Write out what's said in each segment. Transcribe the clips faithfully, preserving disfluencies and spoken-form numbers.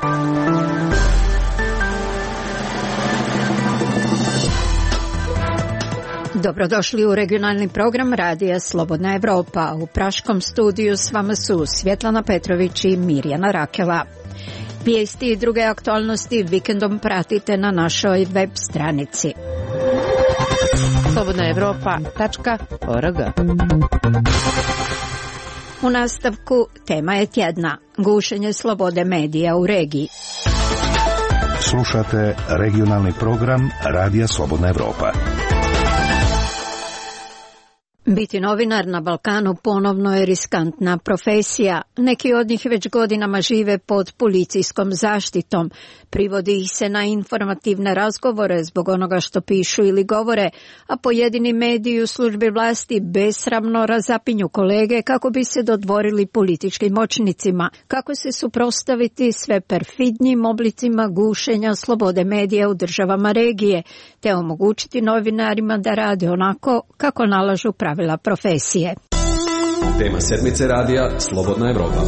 Dobrodošli u regionalni program Radija Slobodna Evropa. U praškom studiju s vama su Svjetlana Petrović i Mirjana Rakela. Vijesti i druge aktualnosti vikendom pratite na našoj web stranici slobodna evropa tačka org. U nastavku tema je tjedna. Gušenje slobode medija u regiji. Slušate regionalni program Radija Slobodna Evropa. Biti novinar na Balkanu ponovno je riskantna profesija. Neki od njih već godinama žive pod policijskom zaštitom. Privodi ih se na informativne razgovore zbog onoga što pišu ili govore, a pojedini mediji u službi vlasti besramno razapinju kolege kako bi se dodvorili političkim moćnicima. Kako se suprotstaviti sve perfidnijim oblicima gušenja slobode medija u državama regije, te omogućiti novinarima da rade onako kako nalažu pravila profesije. Tema sedmice radija Slobodna Evropa.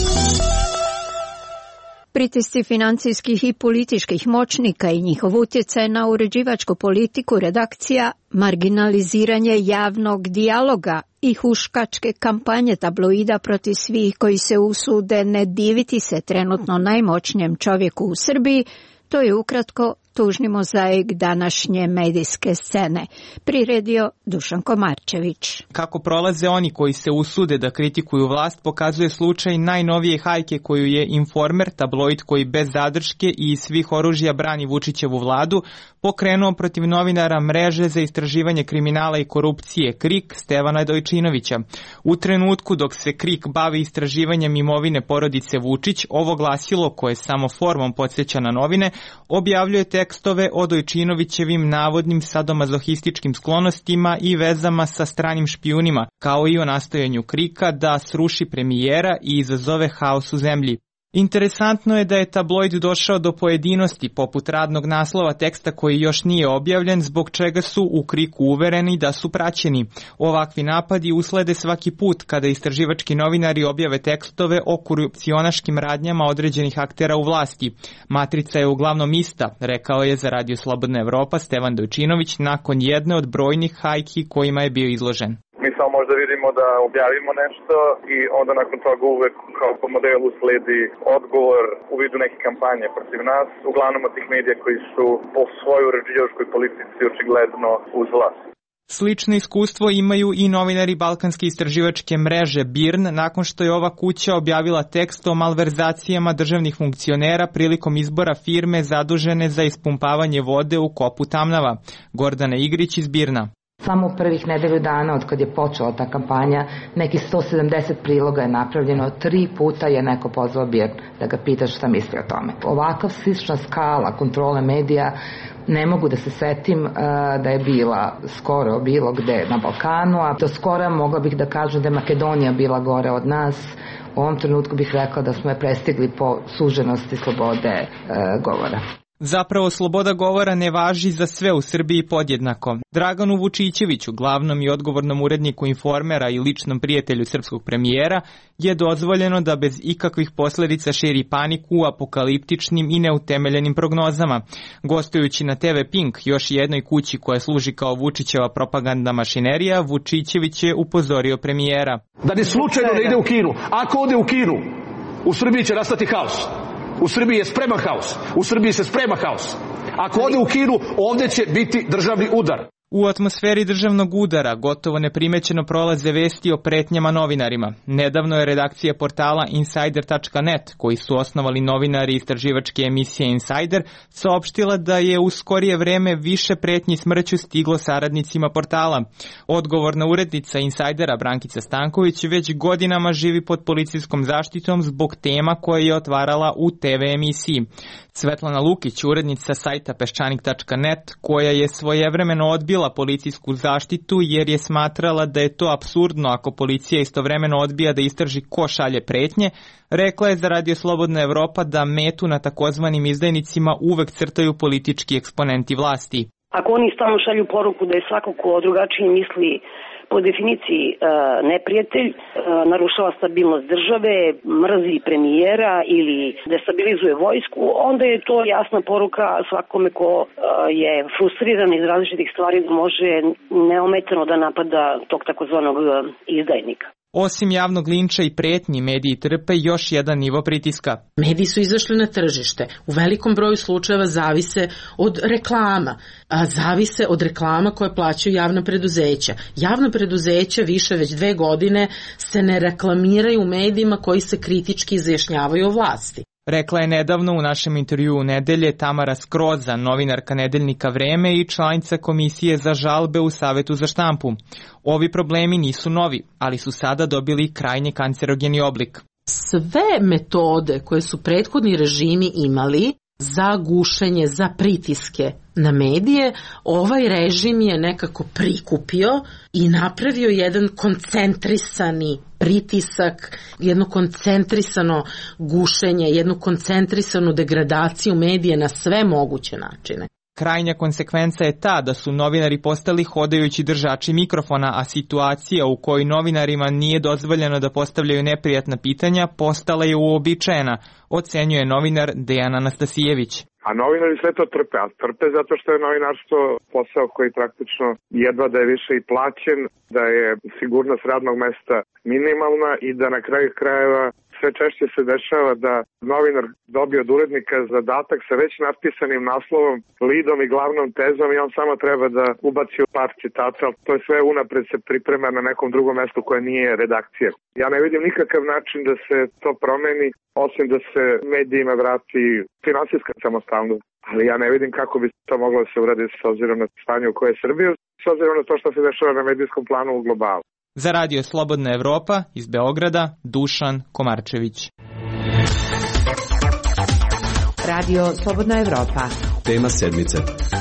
Pritisci financijskih i političkih moćnika i njihov utjecaj na uređivačku politiku redakcija, marginaliziranje javnog dijaloga i huškačke kampanje tabloida protiv svih koji se usude ne diviti se trenutno najmoćnijem čovjeku u Srbiji, to je ukratko tužni mozaik današnje medijske scene, priredio Dušan Komarčević. Kako prolaze oni koji se usude da kritikuju vlast pokazuje slučaj najnovije hajke koju je Informer, tabloid koji bez zadrške i iz svih oružja brani Vučićevu vladu, pokrenuo protiv novinara Mreže za istraživanje kriminala i korupcije KRIK Stevana Dojčinovića. U trenutku dok se KRIK bavi istraživanjem imovine porodice Vučić, ovo glasilo, koje samo formom podsjeća na novine, objavljuje tekstove o Dojčinovićevim navodnim sadomazohističkim sklonostima i vezama sa stranim špijunima, kao i o nastojanju KRIK-a da sruši premijera i izazove haos u zemlji. Interesantno je da je tabloid došao do pojedinosti poput radnog naslova teksta koji još nije objavljen, zbog čega su u KRIK-u uvereni da su praćeni. Ovakvi napadi uslede svaki put kada istraživački novinari objave tekstove o korupcionaškim radnjama određenih aktera u vlasti. Matrica je uglavnom ista, rekao je za Radio Slobodna Evropa Stevan Dojčinović nakon jedne od brojnih hajki kojima je bio izložen. Mi samo možda vidimo da objavimo nešto i onda nakon toga uvek kao po modelu sledi odgovor u vidu neke kampanje protiv nas, uglavnom od tih medija koji su po svojoj uređivačkoj politici očigledno uz vlast. Slično iskustvo imaju i novinari Balkanske istraživačke mreže B I R N nakon što je ova kuća objavila tekst o malverzacijama državnih funkcionera prilikom izbora firme zadužene za ispumpavanje vode u kopu Tamnava. Gordana Igrić iz B I R N-a. Samo u prvih nedelju dana od kad je počela ta kampanja, neki sto sedamdeset priloga je napravljeno, tri puta je neko pozvao B I R N da ga pita šta misli o tome. Ovakav slična skala kontrole medija ne mogu da se setim uh, da je bila skoro bilo gde na Balkanu, a do skora mogla bih da kažem da je Makedonija bila gore od nas. U ovom trenutku bih rekla da smo je prestigli po suženosti slobode uh, govora. Zapravo, sloboda govora ne važi za sve u Srbiji podjednako. Draganu Vučićeviću, glavnom i odgovornom uredniku Informera i ličnom prijatelju srpskog premijera, je dozvoljeno da bez ikakvih posljedica širi paniku u apokaliptičnim i neutemeljenim prognozama. Gostujući na te ve Pink, još jednoj kući koja služi kao Vučićeva propagandna mašinerija, Vučićević je upozorio premijera. Da ne slučajno ne ide u Kinu. Ako ode u Kinu, u Srbiji će nastati haos. U Srbiji je spreman haos. U Srbiji se sprema haos. Ako ode u Kinu, ovdje će biti državni udar. U atmosferi državnog udara gotovo neprimećeno prolaze vesti o pretnjama novinarima. Nedavno je redakcija portala Insider tačka net, koji su osnovali novinari istraživačke emisije Insider, saopštila da je u skorije vreme više pretnji smrću stiglo saradnicima portala. Odgovorna urednica Insidera Brankica Stanković već godinama živi pod policijskom zaštitom zbog tema koje je otvarala u te ve emisiji. Svetlana Lukić, urednica sajta peščanik tačka net, koja je svojevremeno odbila policijsku zaštitu jer je smatrala da je to apsurdno ako policija istovremeno odbija da istraži ko šalje pretnje, rekla je za Radio Slobodna Evropa da metu na takozvanim izdajnicima uvek crtaju politički eksponenti vlasti. Ako oni stalno šalju poruku da je svako ko drugačije misli po definiciji neprijatelj, narušava stabilnost države, mrzi premijera ili destabilizuje vojsku, onda je to jasna poruka svakome ko je frustriran iz različitih stvari da može neometano da napada tog takozvanog izdajnika. Osim javnog linča i pretnji, mediji trpe još jedan nivo pritiska. Mediji su izašli na tržište. U velikom broju slučajeva zavise od reklama. A zavise od reklama koje plaćaju javna preduzeća. Javna preduzeća više već dve godine se ne reklamiraju u medijima koji se kritički izjašnjavaju o vlasti. Rekla je nedavno u našem intervjuu nedelje Tamara Skroza, novinarka nedeljnika Vreme i članica Komisije za žalbe u Savetu za štampu. Ovi problemi nisu novi, ali su sada dobili krajnje kancerogeni oblik. Sve metode koje su prethodni režimi imali za gušenje, za pritiske na medije, ovaj režim je nekako prikupio i napravio jedan koncentrisani pritisak, jedno koncentrisano gušenje, jednu koncentrisanu degradaciju medije na sve moguće načine. Krajnja konsekvenca je ta da su novinari postali hodajući držači mikrofona, a situacija u kojoj novinarima nije dozvoljeno da postavljaju neprijatna pitanja postala je uobičajena, ocenjuje novinar Dejan Anastasijević. A novinari sve to trpe, a trpe zato što je novinarstvo posao koji praktično jedva da je više i plaćen, da je sigurnost radnog mesta minimalna i da na kraju krajeva sve češće se dešava da novinar dobije od urednika zadatak sa već napisanim naslovom, lidom i glavnom tezom i on samo treba da ubaci u par citata, ali to je sve unapred se priprema na nekom drugom mestu koje nije redakcija. Ja ne vidim nikakav način da se to promeni, osim da se medijima vrati finansijska samostalnost. Ali ja ne vidim kako bi to moglo da se uradi s obzirom na stanje u koje je Srbija, s obzirom na to što se dešava na medijskom planu u globalu. Za radio Slobodna Evropa iz Beograda, Dušan Komarčević. Radio Slobodna Evropa. Tema sedmice.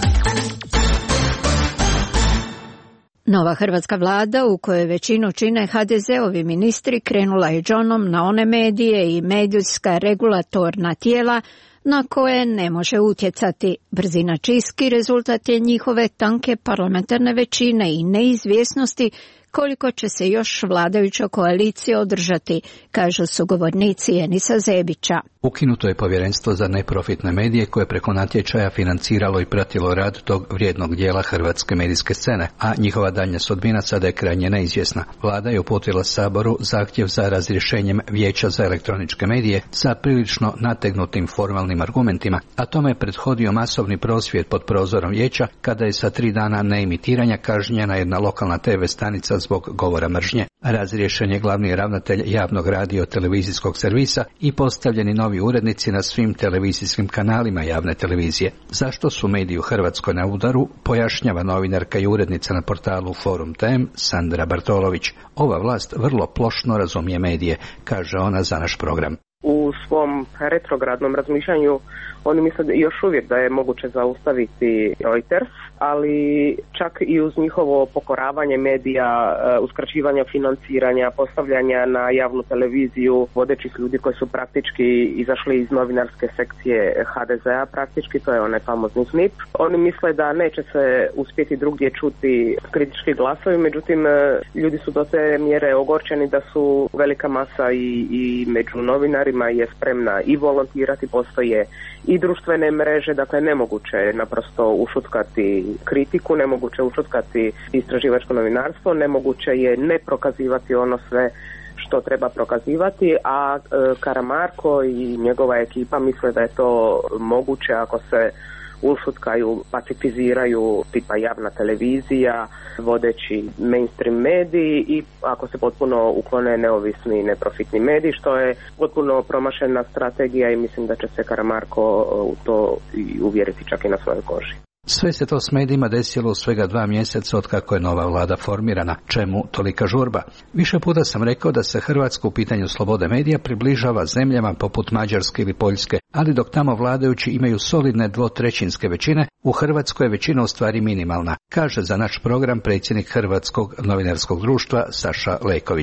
Nova hrvatska vlada, u kojoj većinu čine ha de ze-ovi ministri, krenula je džonom na one medije i medijska regulatorna tijela na koje ne može utjecati. Brzina čistki rezultat je njihove tanke parlamentarne većine i neizvjesnosti koliko će se još vladajuća koalicija održati, kažu sugovornici Enisa Zebića. Ukinuto je povjerenstvo za neprofitne medije koje preko natječaja financiralo i pratilo rad tog vrijednog dijela hrvatske medijske scene, a njihova daljnja sudbina sada je krajnje neizvjesna. Vlada je uputila Saboru zahtjev za razrješenjem Vijeća za elektroničke medije sa prilično nategnutim formalnim argumentima, a tome je prethodio masovni prosvjed pod prozorom vijeća kada je sa tri dana neimitiranja kažnjena jedna lokalna te ve stanica zbog govora mržnje. Razriješen je glavni ravnatelj javnog radio-televizijskog servisa i postavljeni novi urednici na svim televizijskim kanalima javne televizije. Zašto su mediji u Hrvatskoj na udaru, pojašnjava novinarka i urednica na portalu Forum Tem Sandra Bartolović. Ova vlast vrlo plošno razumije medije, kaže ona za naš program. U svom retrogradnom razmišljanju oni misle još uvijek da je moguće zaustaviti Reuters, ali čak i uz njihovo pokoravanje medija, uskraćivanja financiranja, postavljanja na javnu televiziju vodećih ljudi koji su praktički izašli iz novinarske sekcije ha de ze-a, praktički, to je onaj famozni snip. Oni misle da neće se uspjeti drugdje čuti kritički glasovi, međutim ljudi su do te mjere ogorčeni da su velika masa i, i među novinarima je spremna i volontirati, postoje i društvene mreže, dakle nemoguće je naprosto ušutkati kritiku, nemoguće je ušutkati istraživačko novinarstvo, nemoguće je ne prokazivati ono sve što treba prokazivati, a e, Karamarko i njegova ekipa misle da je to moguće ako se ušutkaju, pacifiziraju tipa javna televizija, vodeći mainstream mediji i ako se potpuno uklone neovisni neprofitni mediji, što je potpuno promašena strategija i mislim da će se Karamarko u to i uvjeriti čak i na svojoj koži. Sve se to s medijima desilo u svega dva mjeseca od kako je nova vlada formirana. Čemu tolika žurba? Više puta sam rekao da se Hrvatska u pitanju slobode medija približava zemljama poput Mađarske ili Poljske, ali dok tamo vladajući imaju solidne dvotrećinske većine, u Hrvatskoj je većina u stvari minimalna, kaže za naš program predsjednik Hrvatskog novinarskog društva Saša Leković.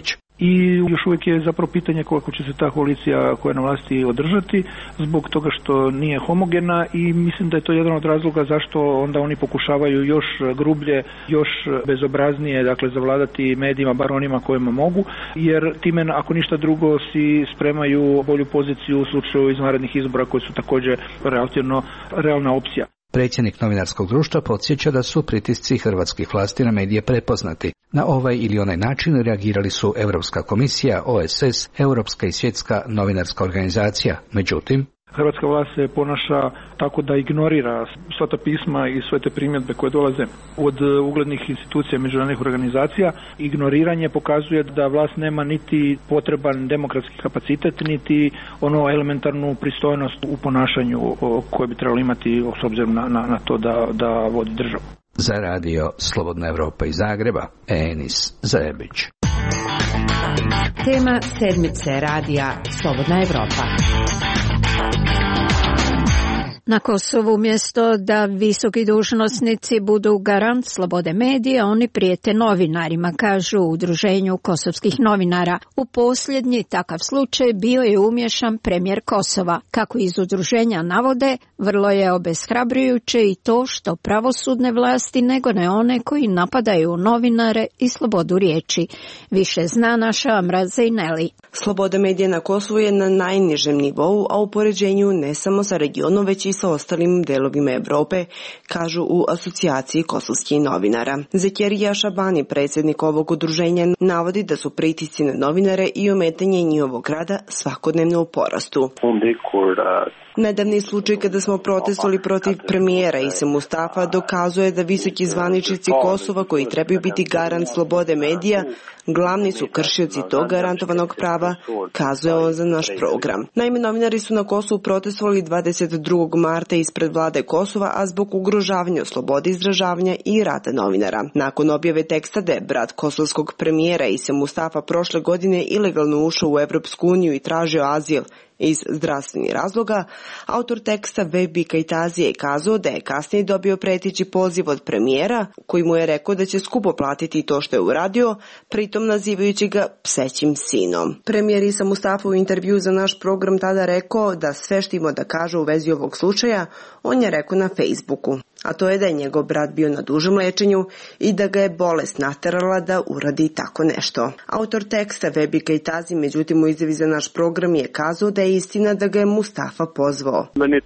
i još uvijek je zapravo pitanje koliko će se ta koalicija koja je na vlasti održati, zbog toga što nije homogena, i mislim da je to jedan od razloga zašto onda oni pokušavaju još grublje, još bezobraznije, dakle, zavladati medijima, bar onima kojima mogu, jer time, ako ništa drugo, si spremaju bolju poziciju u slučaju izvanrednih izbora koji su također relativno realna opcija. Predsjednik novinarskog društva podsjeća da su pritisci hrvatskih vlasti na medije prepoznati. Na ovaj ili onaj način reagirali su Europska komisija, O S S, Europska i Svjetska novinarska organizacija. Međutim, hrvatska vlast se ponaša tako da ignorira sva ta pisma i sve te primjedbe koje dolaze od uglednih institucija, međunarodnih organizacija. Ignoriranje pokazuje da vlast nema niti potreban demokratski kapacitet, niti ono elementarnu pristojnost u ponašanju koje bi trebalo imati s obzirom na, na, na to da, da vodi državu. Za radio Slobodna Evropa iz Zagreba, Enis Zajebić. Tema sedmice radija Slobodna Evropa. Na Kosovu umjesto da visoki dužnosnici budu garant slobode medija, oni prijete novinarima, kažu u Udruženju kosovskih novinara. U posljednji takav slučaj bio je umješan premijer Kosova. Kako iz udruženja navode, vrlo je obeshrabrujuće i to što pravosudne vlasti nego ne one koji napadaju novinare i slobodu riječi. Više zna naša Amra Zejneli. Sloboda medija na Kosovu je na najnižem nivou, a u poređenju ne samo sa regionom, već i sa ostalim delovima Evrope, kažu u asocijaciji kosovskih novinara. Zekjerija Šabani, predsjednik ovog udruženja, navodi da su pritisci na novinare i ometanje njihovog rada svakodnevno u porastu. Nedavni slučaj kada smo protestovali protiv premijera Ise Mustafa dokazuje da visoki zvaničnici Kosova, koji trebaju biti garant slobode medija, glavni su kršioci tog garantovanog prava, kazuje on za naš program. Naime, novinari su na Kosovu protestovali dvadeset drugog marta ispred vlade Kosova, a zbog ugrožavanja slobode izražavanja i rada novinara. Nakon objave teksta da je brat kosovskog premijera Ise Mustafa prošle godine ilegalno ušao u Evropsku uniju i tražio azil iz zdravstvenih razloga, autor teksta Vebi Kajtazi je kazao da je kasnije dobio pretići poziv od premijera koji mu je rekao da će skupo platiti to što je uradio, pritom nazivajući ga psećim sinom. Premijer Isa Mustafa u intervju za naš program tada rekao da sve što ima da kaže u vezi ovog slučaja, on je rekao na Facebooku, a to je da je njegov brat bio na dužem lečenju i da ga je bolest naterala da uradi tako nešto. Autor teksta Vebi Kajtazi, međutim, u izjavi za naš program je kazao da je istina da ga je Mustafa pozvao.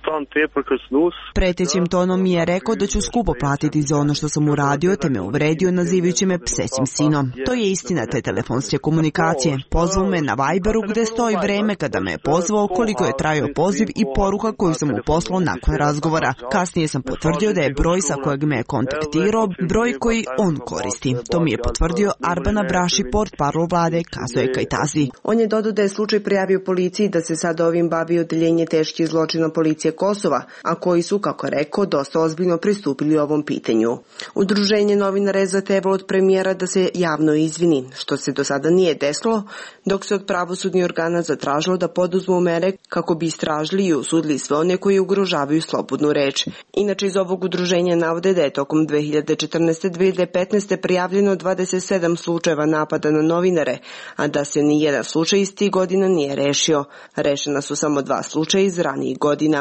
Pretećim tonom mi je rekao da ću skupo platiti za ono što sam uradio, te me uvredio nazivajući me psećim sinom. To je istina te telefonske komunikacije. Pozvao me na Viberu gde stoji vreme kada me je pozvao, koliko je trajao poziv i poruka koju sam mu poslao nakon razgovora. Kasnije sam potvrdio da je broj sa kojeg me je kontaktirao broj koji on koristi. To mi je potvrdio Arbana Braši, portparol vlade, kazuje Kajtazi. On je dodao da je slučaj prijavio policiji, da se sad ovim bavi odeljenje teških zločina policije Kosova, a koji su, kako rekao, dosta ozbiljno pristupili ovom pitanju. Udruženje novinara je zahtevalo od premijera da se javno izvini, što se do sada nije desilo, dok se od pravosudnih organa zatražilo da poduzmu mere kako bi istražili i osudili sve one koji ugrožavaju slobodnu reč. Inače, iz ovog udruženja navode da je tokom dve hiljade četrnaeste. do dve hiljade petnaeste. prijavljeno dvadeset sedam slučajeva napada na novinare, a da se ni jedan slučaj iz tih godina nije rešio. Rešena su samo dva slučaja iz ranijih godina.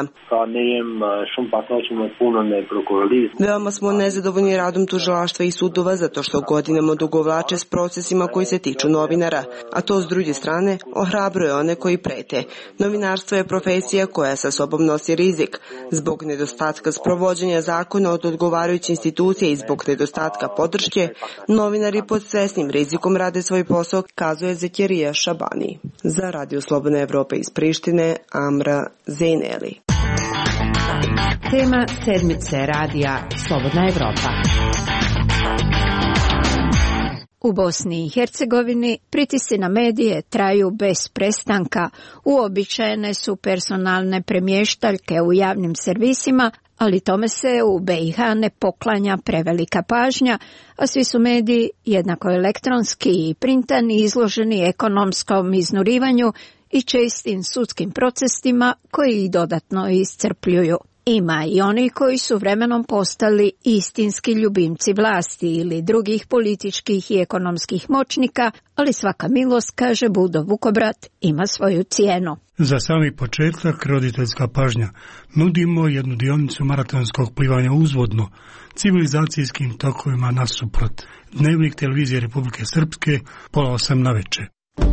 Veoma smo nezadovoljni radom tužilaštva i sudova zato što godinama odugovlače s procesima koji se tiču novinara, a to s druge strane ohrabruje one koji prete. Novinarstvo je profesija koja sa sobom nosi rizik. Zbog nedostatka sprovođenja zakona od odgovarajuće institucije i zbog nedostatka podrške, novinari pod svesnim rizikom rade svoj posao, kazuje Zekjerija Šabani. Za Radio Slobodna Evropa iz Prištine, Amra Zejneli. Tema sedmice radija Slobodna Evropa. U Bosni i Hercegovini pritisci na medije traju bez prestanka. Uobičajene su personalne premještaljke u javnim servisima, ali tome se u B i H ne poklanja prevelika pažnja, a svi su mediji, jednako elektronski i printani, izloženi ekonomskom iznurivanju i čestim sudskim procesima koji ih dodatno iscrpljuju. Ima i oni koji su vremenom postali istinski ljubimci vlasti ili drugih političkih i ekonomskih moćnika, ali svaka milost, kaže Budo Vukobrat, ima svoju cijenu. Za sami početak roditeljska pažnja. Nudimo jednu dionicu maratonskog plivanja uzvodno, civilizacijskim tokovima nasuprot. Dnevnik televizije Republike Srpske, pola osam na večer.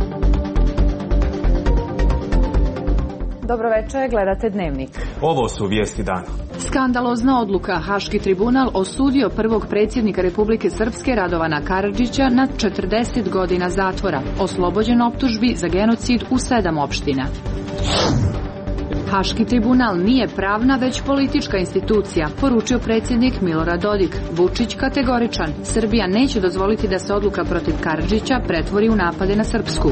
Dobro večer, gledate Dnevnik. Ovo su vijesti dana. Skandalozna odluka. Haški tribunal osudio prvog predsjednika Republike Srpske Radovana Karadžića na četrdeset godina zatvora. Oslobođen optužbi za genocid u sedam opština. Haški tribunal nije pravna, već politička institucija, poručio predsjednik Milorad Dodik. Vučić kategoričan. Srbija neće dozvoliti da se odluka protiv Karadžića pretvori u napade na Srpsku.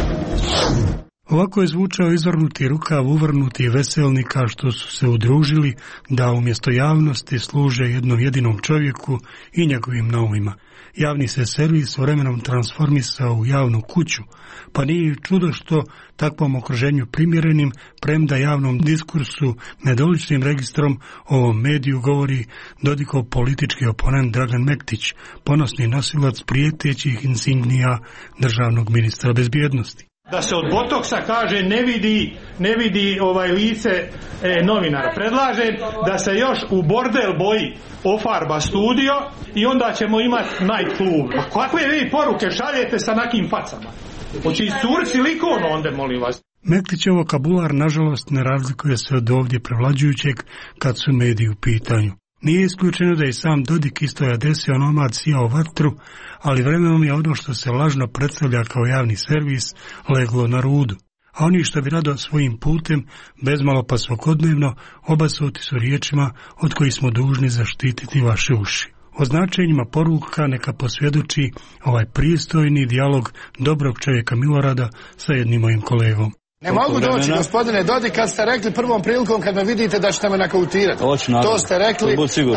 Ovako je zvučao izvrnuti rukav uvrnuti veselnika što su se udružili da umjesto javnosti služe jednom jedinom čovjeku i njegovim naumima. Javni se servis vremenom transformisao u javnu kuću, pa nije čudo što takvom okruženju primjerenim, premda javnom diskursu nedoličnim registrom ovom mediju govori Dodikov politički oponent Dragan Mektić, ponosni nosilac prijetećih insignija državnog ministra bezbjednosti. Da se od botoksa kaže ne vidi, ne vidi ovaj lice e, novinara. Predlažem da se još u bordel boji ofarba studio i onda ćemo imati night club. A kakve vi poruke šaljete sa nakim facama? Hoće iscuriti silikon onda, molim vas. Mektićev vokabular nažalost ne razlikuje se od ovdje prevlađujućeg kad su mediji u pitanju. Nije isključeno da je sam Dodik istoja desio onomad sijao vatru, ali vremenom je ono što se lažno predstavlja kao javni servis leglo na rudu. A oni što bi rado svojim putem, bezmalo pa svakodnevno, obasuti su riječima od kojih smo dužni zaštititi vaše uši. O značenjima poruka neka posvjedoči ovaj pristojni dijalog dobrog čovjeka Milorada sa jednim mojim kolegom. Ne mogu doći, gospodine Dodik, kad ste rekli prvom prilikom kad me vidite da ćete me nakautirati. To ste rekli.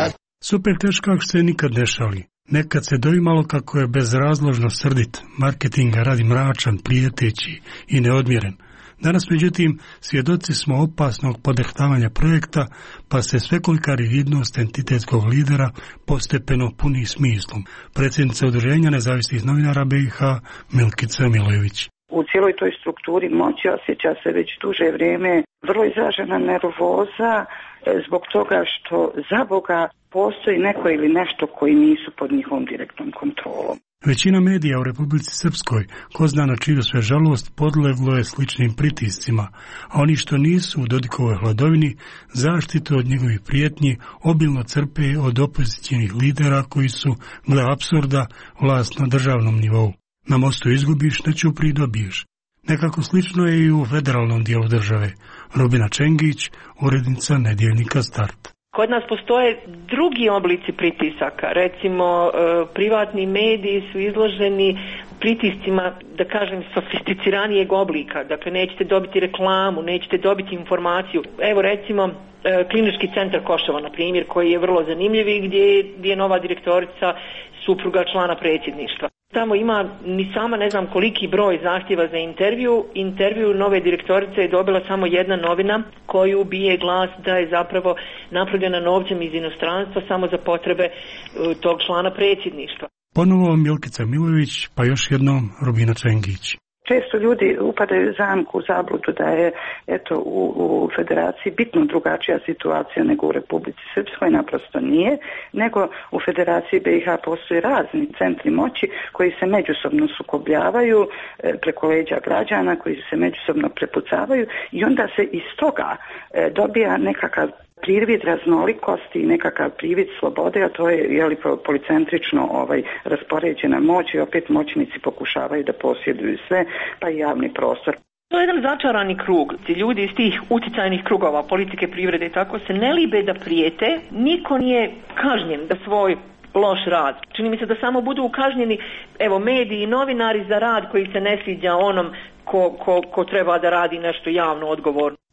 Super teškak se nikad ne šali. Nekad se doimalo kako je bezrazložno srdit, marketinga radi mračan, prijeteći i neodmjeren. Danas, međutim, svjedoci smo opasnog podehtavanja projekta, pa se svekolika rigidnost entitetskog lidera postepeno puni smislom. Predsjednica Udruženja nezavisnih novinara B i H Milkica Milojević. U cijeloj toj strukturi moći osjeća se već duže vrijeme vrlo izražena nervoza zbog toga što za Boga postoji neko ili nešto koji nisu pod njihovom direktnom kontrolom. Većina medija u Republici Srpskoj, ko zna na čiju sve žalost, podleglo je sličnim pritiscima, a oni što nisu u Dodikovoj hladovini, zaštitu od njegovih prijetnji obilno crpe od opozicijnih lidera koji su, gle apsurda, vlast na državnom nivou. Na mostu izgubiš, na Ćupriji dobiješ. Nekako slično je i u federalnom dijelu države. Rubina Čengić, urednica nedjeljnika Start. Kod nas postoje drugi oblici pritisaka, recimo e, privatni mediji su izloženi pritiscima, da kažem, sofisticiranijeg oblika, dakle nećete dobiti reklamu, nećete dobiti informaciju. Evo recimo e, Klinički centar Košava, na primjer, koji je vrlo zanimljiv i gdje, gdje je nova direktorica supruga člana predsjedništva. Tamo ima ni sama ne znam koliki broj zahtjeva za intervju. Intervju nove direktorice je dobila samo jedna novina koju bije glas da je zapravo napravljena novcem iz inostranstva samo za potrebe tog člana predsjedništva. Ponovo Milkica Milojević, pa još jednom Rubina Čengić. Često ljudi upadaju u zamku, u zabludu da je eto, u, u federaciji bitno drugačija situacija nego u Republici Srpskoj, naprosto nije, nego u federaciji B i H postoje razni centri moći koji se međusobno sukobljavaju e, preko leđa građana, koji se međusobno prepucavaju i onda se iz toga e, dobija nekakav privid raznolikosti i nekakav privid slobode, a to je jeli, policentrično ovaj, raspoređena moć i opet moćnici pokušavaju da posjeduju sve, pa i javni prostor. To je jedan začarani krug. Ljudi iz tih uticajnih krugova, politike, privrede i tako se ne libe da prijete, niko nije kažnjen da svoj loš rad. Čini mi se da samo budu kažnjeni, evo, mediji i novinari za rad koji se ne sviđa onom ko, ko, ko treba da radi nešto javno odgovorno.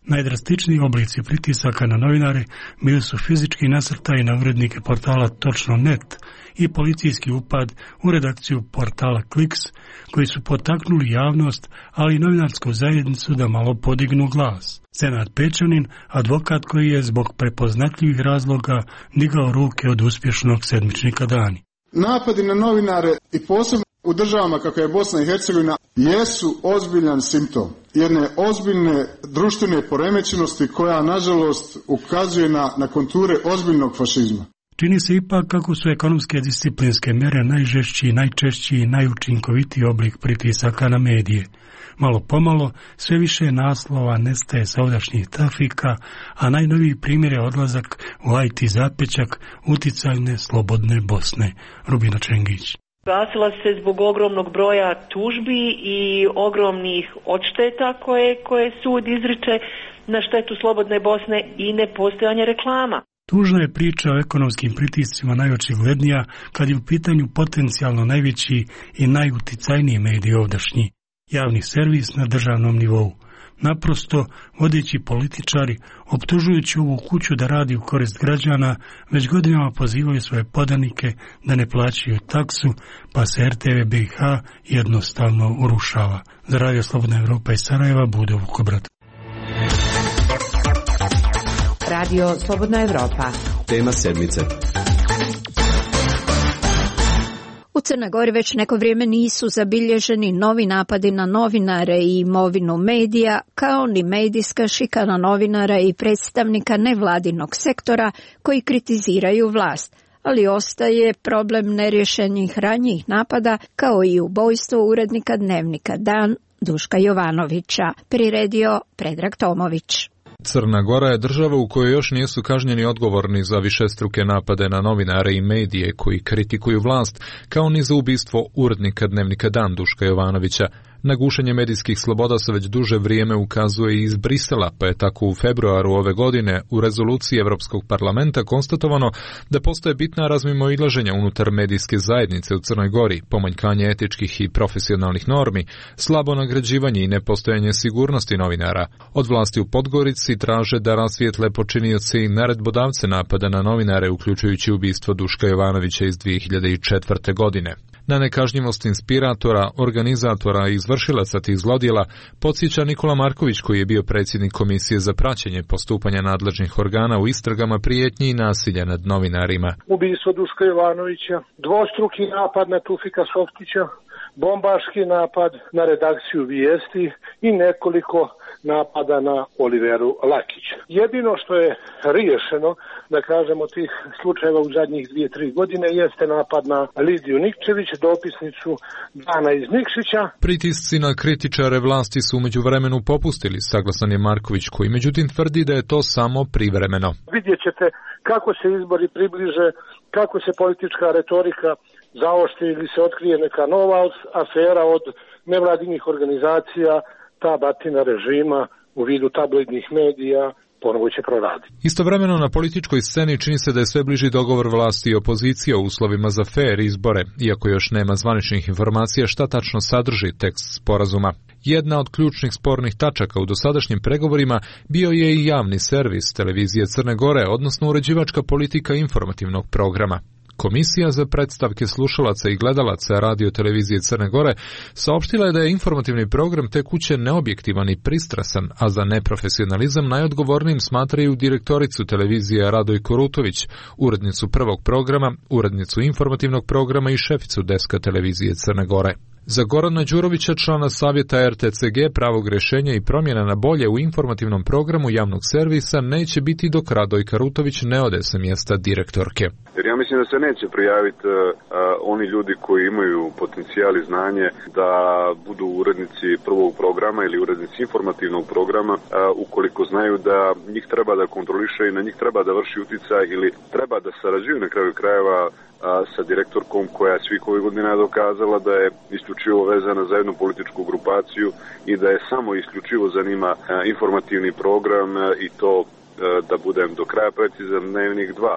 Najdrastičniji oblici pritisaka na novinare bili su fizički nasrtaji na urednike portala Točno net i policijski upad u redakciju portala Kliks, koji su potaknuli javnost, ali i novinarsku zajednicu da malo podignu glas. Senad Pečanin, advokat koji je zbog prepoznatljivih razloga digao ruke od uspješnog sedmičnika Dani. Napadi na novinare i posebno u državama kakva je Bosna i Hercegovina jesu ozbiljan simptom jedne ozbiljne društvene poremećenosti koja nažalost ukazuje na, na konture ozbiljnog fašizma. Čini se ipak kako su ekonomske disciplinske mjere najžešći, najčešći i najučinkovitiji oblik pritisaka na medije. Malo pomalo sve više naslova nestaje sa ovdašnjih trafika, a najnoviji primjer je odlazak u I T zapećak uticajne slobodne Bosne. Rubina Čengić. Gasila se zbog ogromnog broja tužbi i ogromnih odšteta koje, koje sud izriče na štetu slobodne Bosne i nepostojanja reklama. Tužna je priča o ekonomskim pritiscima najočiglednija kad je u pitanju potencijalno najveći i najuticajniji medij ovdašnji, javni servis na državnom nivou. Naprosto, vodeći političari, optužujući ovu kuću da radi u korist građana, već godinama pozivaju svoje podanike da ne plaćaju taksu, pa se R T V B i H jednostavno urušava. Za Radio Slobodna Evropa iz Sarajeva, Budo Vukobrat. Radio Slobodna Evropa. Tema sedmice. U Crnoj Gori već neko vrijeme nisu zabilježeni novi napadi na novinare i imovinu medija, kao ni medijska šikana novinara i predstavnika nevladinog sektora koji kritiziraju vlast, ali ostaje problem nerješenih ranjih napada, kao i ubojstvo urednika dnevnika Dan Duška Jovanovića, priredio Predrag Tomović. Crna Gora je država u kojoj još nisu kažnjeni odgovorni za višestruke napade na novinare i medije koji kritikuju vlast, kao ni za ubistvo urednika dnevnika Dan Duška Jovanovića. Na gušenje medijskih sloboda se već duže vrijeme ukazuje i iz Brisela, pa je tako u februaru ove godine u rezoluciji Europskog parlamenta konstatovano da postoje bitna razmimoilaženja unutar medijske zajednice u Crnoj Gori, pomanjkanje etičkih i profesionalnih normi, slabo nagrađivanje i nepostojanje sigurnosti novinara. Od vlasti u Podgorici traže da rasvijetle počinioce i naredbodavce napada na novinare, uključujući ubistvo Duška Jovanovića iz dvije hiljade četvrte. godine. Na nekažnjivost inspiratora, organizatora i izvršilaca tih zlodjela podsjeća Nikola Marković, koji je bio predsjednik Komisije za praćenje postupanja nadležnih organa u istragama prijetnji i nasilja nad novinarima. Ubistvo Duška Jovanovića, dvostruki napad na Tufika Softića, bombaški napad na redakciju Vijesti i nekoliko napada na Oliveru Lakić. Jedino što je riješeno, da kažemo, tih slučajeva u zadnjih dvije, tri godine jeste napad na Lidiju Nikčević, dopisnicu Dana iz Nikšića. Pritisci na kritičare vlasti su umeđu vremenu popustili, saglasan je Marković, koji međutim tvrdi da je to samo privremeno. Vidjet ćete kako se izbori približe, kako se politička retorika zaoštri ili se otkrije neka nova afera od nevladinih organizacija, ta batina režima u vidu tabloidnih medija ponovo će proraditi. Istovremeno na političkoj sceni čini se da je sve bliži dogovor vlasti i opozicije o uslovima za fer izbore, iako još nema zvaničnih informacija šta tačno sadrži tekst sporazuma. Jedna od ključnih spornih tačaka u dosadašnjim pregovorima bio je i javni servis televizije Crne Gore, odnosno uređivačka politika informativnog programa. Komisija za predstavke slušalaca i gledalaca radio televizije Crne Gore saopštila je da je informativni program te kuće neobjektivan i pristrasan, a za neprofesionalizam najodgovornijim smatraju direktoricu televizije Radojko Rutović, urednicu prvog programa, urednicu informativnog programa i šeficu deska televizije Crne Gore. Za Gorana Đurovića, člana savjeta R T C G, pravog rješenja i promjena na bolje u informativnom programu javnog servisa neće biti dok Radojka Rutović ne ode sa mjesta direktorke. Jer ja mislim da se neće prijaviti uh, oni ljudi koji imaju potencijal i znanje da budu urednici prvog programa ili urednici informativnog programa uh, ukoliko znaju da njih treba da kontroliše i na njih treba da vrši utjecaj ili treba da sarađuju na kraju krajeva sa direktorkom koja svih ovih godina dokazala da je isključivo vezana za jednu političku grupaciju i da je samo isključivo zanima informativni program i to, da budem do kraja precizan, Dnevnik dva.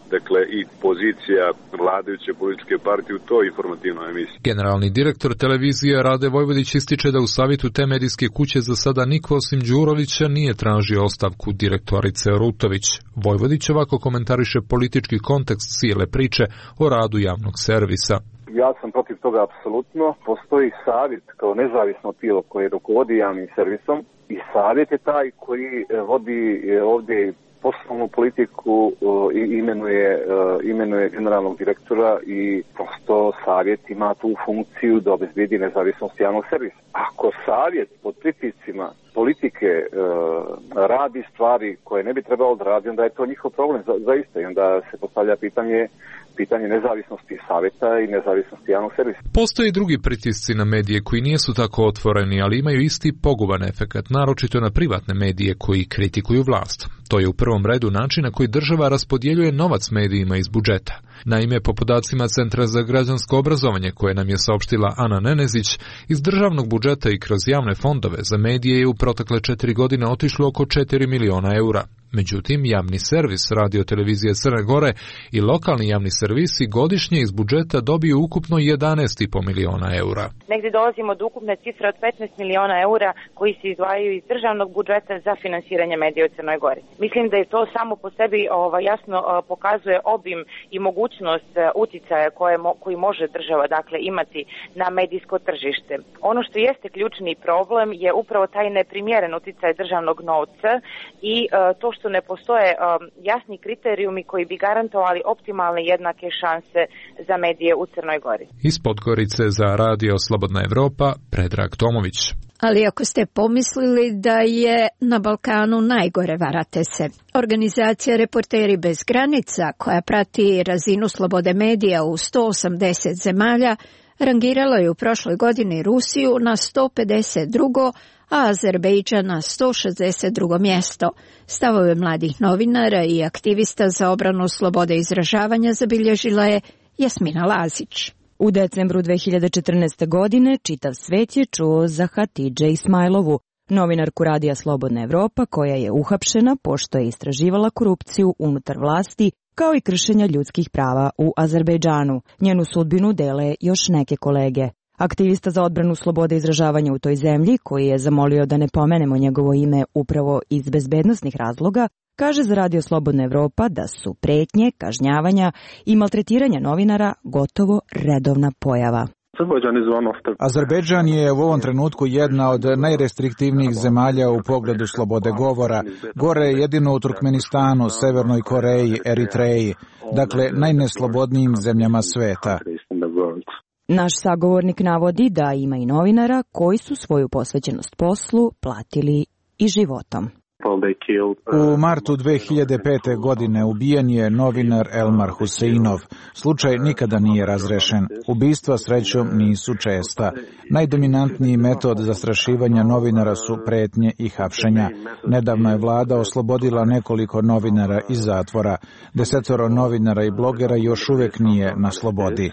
dakle i pozicija vladajuće političke partije u toj informativnoj emisiji. Generalni direktor televizije Rade Vojvodić ističe da u savjetu te medijske kuće za sada niko osim Đurovića nije tražio ostavku direktorice Rutović. Vojvodić ovako komentariše politički kontekst cijele priče o radu javnog servisa. Ja sam protiv toga apsolutno. Postoji savjet kao nezavisno tijelo koje rukovodi javnim servisom i savjet je taj koji vodi ovdje poslovnu politiku i imenuje, imenuje generalnog direktora i prosto savjet ima tu funkciju da obezbedi nezavisnost javnog servisa. Ako savjet pod pritiscima politike e, radi stvari koje ne bi trebalo da radi, onda je to njihov problem za, zaista i onda se postavlja pitanje pitanje nezavisnosti savjeta i nezavisnosti javnog servisa. Postoje i drugi pritisci na medije koji nisu tako otvoreni, ali imaju isti poguban efekat, naročito na privatne medije koji kritikuju vlast. To je u prvom redu način na koji država raspodjeljuje novac medijima iz budžeta. Naime, po podacima Centra za građansko obrazovanje koje nam je saopštila Ana Nenezić, iz državnog budžeta i kroz javne fondove za medije je u protekle četiri godine otišlo oko četiri miliona eura. Međutim, javni servis Radio televizije Crne Gore i lokalni javni servisi godišnje iz budžeta dobiju ukupno jedanaest i po miliona eura. Negdje dolazimo do ukupne cifre od petnaest miliona eura koji se izdvajaju iz državnog budžeta za finansiranje medija u Crnoj Gori. Mislim da je to samo po sebi ovaj, jasno pokazuje obim i mogućnost uticaja koje mo, koji može država dakle imati na medijsko tržište. Ono što jeste ključni problem je upravo taj neprimjeren uticaj državnog novca i uh, to što ne postoje um, jasni kriterijumi koji bi garantovali optimalne jednake šanse za medije u Crnoj Gori. Iz Podgorice za Radio Slobodna Evropa, Predrag Tomović. Ali ako ste pomislili da je na Balkanu najgore, varate se. Organizacija Reporteri bez granica, koja prati razinu slobode medija u sto osamdeset zemalja, rangirala je u prošloj godini Rusiju na sto pedeset drugo, a Azerbejdžan na sto šezdeset drugo mjesto. Stavove mladih novinara i aktivista za obranu slobode izražavanja zabilježila je Jasmina Lazić. U decembru dve hiljade četrnaeste. godine čitav svet je čuo za Hatidže Ismailovu, novinarku Radija Slobodna Evropa koja je uhapšena pošto je istraživala korupciju unutar vlasti kao i kršenja ljudskih prava u Azerbejdžanu. Njenu sudbinu dele još neke kolege. Aktivista za odbranu slobode izražavanja u toj zemlji, koji je zamolio da ne pomenemo njegovo ime upravo iz bezbednosnih razloga, kaže za Radio Slobodna Evropa da su pretnje, kažnjavanja i maltretiranja novinara gotovo redovna pojava. Azerbejdžan je u ovom trenutku jedna od najrestriktivnijih zemalja u pogledu slobode govora. Gore je jedino u Turkmenistanu, Severnoj Koreji, Eritreji, dakle najneslobodnijim zemljama sveta. Naš sagovornik navodi da ima i novinara koji su svoju posvećenost poslu platili i životom. U martu dve hiljade pete. godine ubijen je novinar Elmar Huseinov. Slučaj nikada nije razrešen. Ubistva srećom nisu česta. Najdominantniji metod zastrašivanja novinara su pretnje i hapšenja. Nedavno je vlada oslobodila nekoliko novinara iz zatvora. Desetoro novinara i blogera još uvijek nije na slobodi.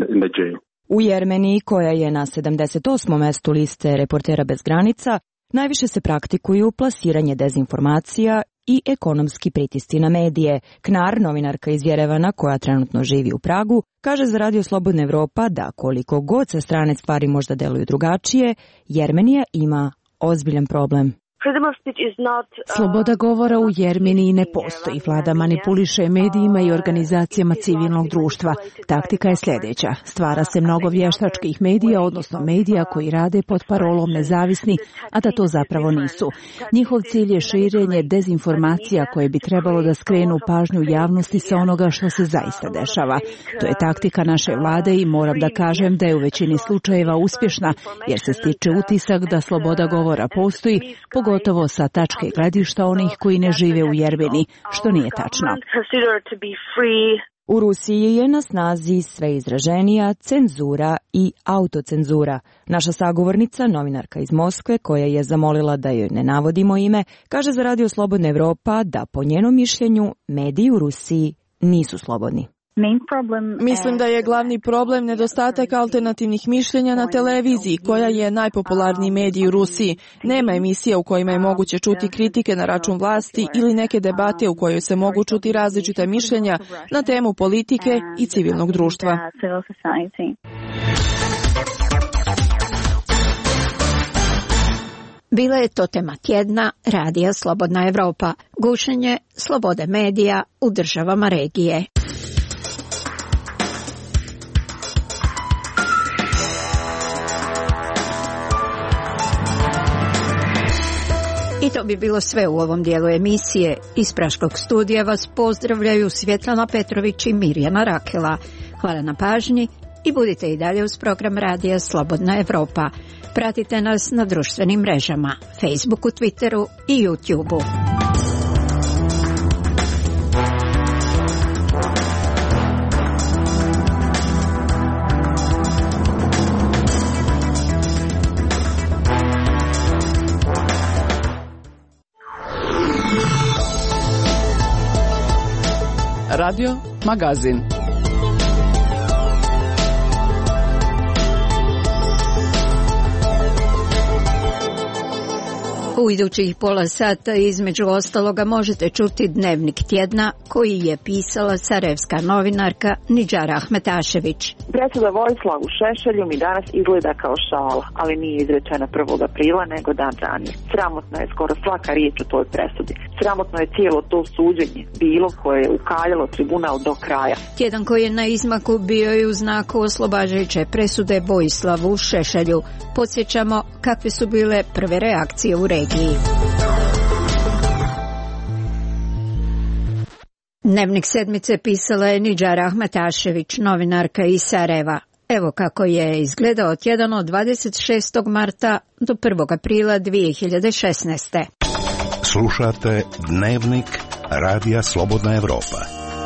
U Jermeniji, koja je na sedamdeset osmom mestu liste Reportera bez granica, najviše se praktikuju plasiranje dezinformacija i ekonomski pritisci na medije. Knar, novinarka iz Jerevana koja trenutno živi u Pragu, kaže za Radio Slobodna Evropa da koliko god sa strane stvari možda deluju drugačije, Jermenija ima ozbiljan problem. Sloboda govora u Jermeniji ne postoji. Vlada manipuliše medijima i organizacijama civilnog društva. Taktika je sljedeća. Stvara se mnogo vještačkih medija, odnosno medija koji rade pod parolom nezavisni, a da to zapravo nisu. Njihov cilj je širenje dezinformacija koje bi trebalo da skrenu pažnju javnosti sa onoga što se zaista dešava. To je taktika naše vlade i moram da kažem da je u većini slučajeva uspješna, jer se stiče utisak da sloboda govora postoji, pogotovo sa tačke gledišta onih koji ne žive u Jermeni, što nije tačno. U Rusiji je na snazi sve izraženija cenzura i autocenzura. Naša sagovornica, novinarka iz Moskve, koja je zamolila da joj ne navodimo ime, kaže za Radio Slobodna Evropa da po njenom mišljenju mediji u Rusiji nisu slobodni. Mislim da je glavni problem nedostatak alternativnih mišljenja na televiziji, koja je najpopularniji medij u Rusiji. Nema emisija u kojima je moguće čuti kritike na račun vlasti ili neke debate u kojoj se mogu čuti različita mišljenja na temu politike i civilnog društva. Bila je to tema tjedna Radija Slobodna Evropa, gušenje slobode medija u državama regije. I to bi bilo sve u ovom dijelu emisije. Iz Praškog studija vas pozdravljaju Svjetlana Petrović i Mirjana Rakela. Hvala na pažnji i budite i dalje uz program Radija Slobodna Evropa. Pratite nas na društvenim mrežama, Facebooku, Twitteru i YouTubeu. Radio Magazin. U idućih pola sata između ostaloga možete čuti dnevnik tjedna koji je pisala sarajevska novinarka Nidžara Ahmetašević. Presuda Vojislavu Šešelju mi danas izgleda kao šala, ali nije izrečena prvog aprila nego dan ranije. Sramotna je skoro svaka riječ u toj presudi. Sramotno je cijelo to suđenje bilo koje je ukaljalo tribunal do kraja. Tjedan koji je na izmaku bio je u znaku oslobađajuće presude Vojislavu Šešelju. Podsjećamo kakve su bile prve reakcije u regiji. Dnevnik sedmice pisala je Nidžara Ahmetašević, novinarka iz Sarajeva. Evo kako je izgledao tjedan od dvadeset šestog marta do prvog aprila dvije hiljade šesnaeste. Slušate Dnevnik Radija Slobodna Evropa.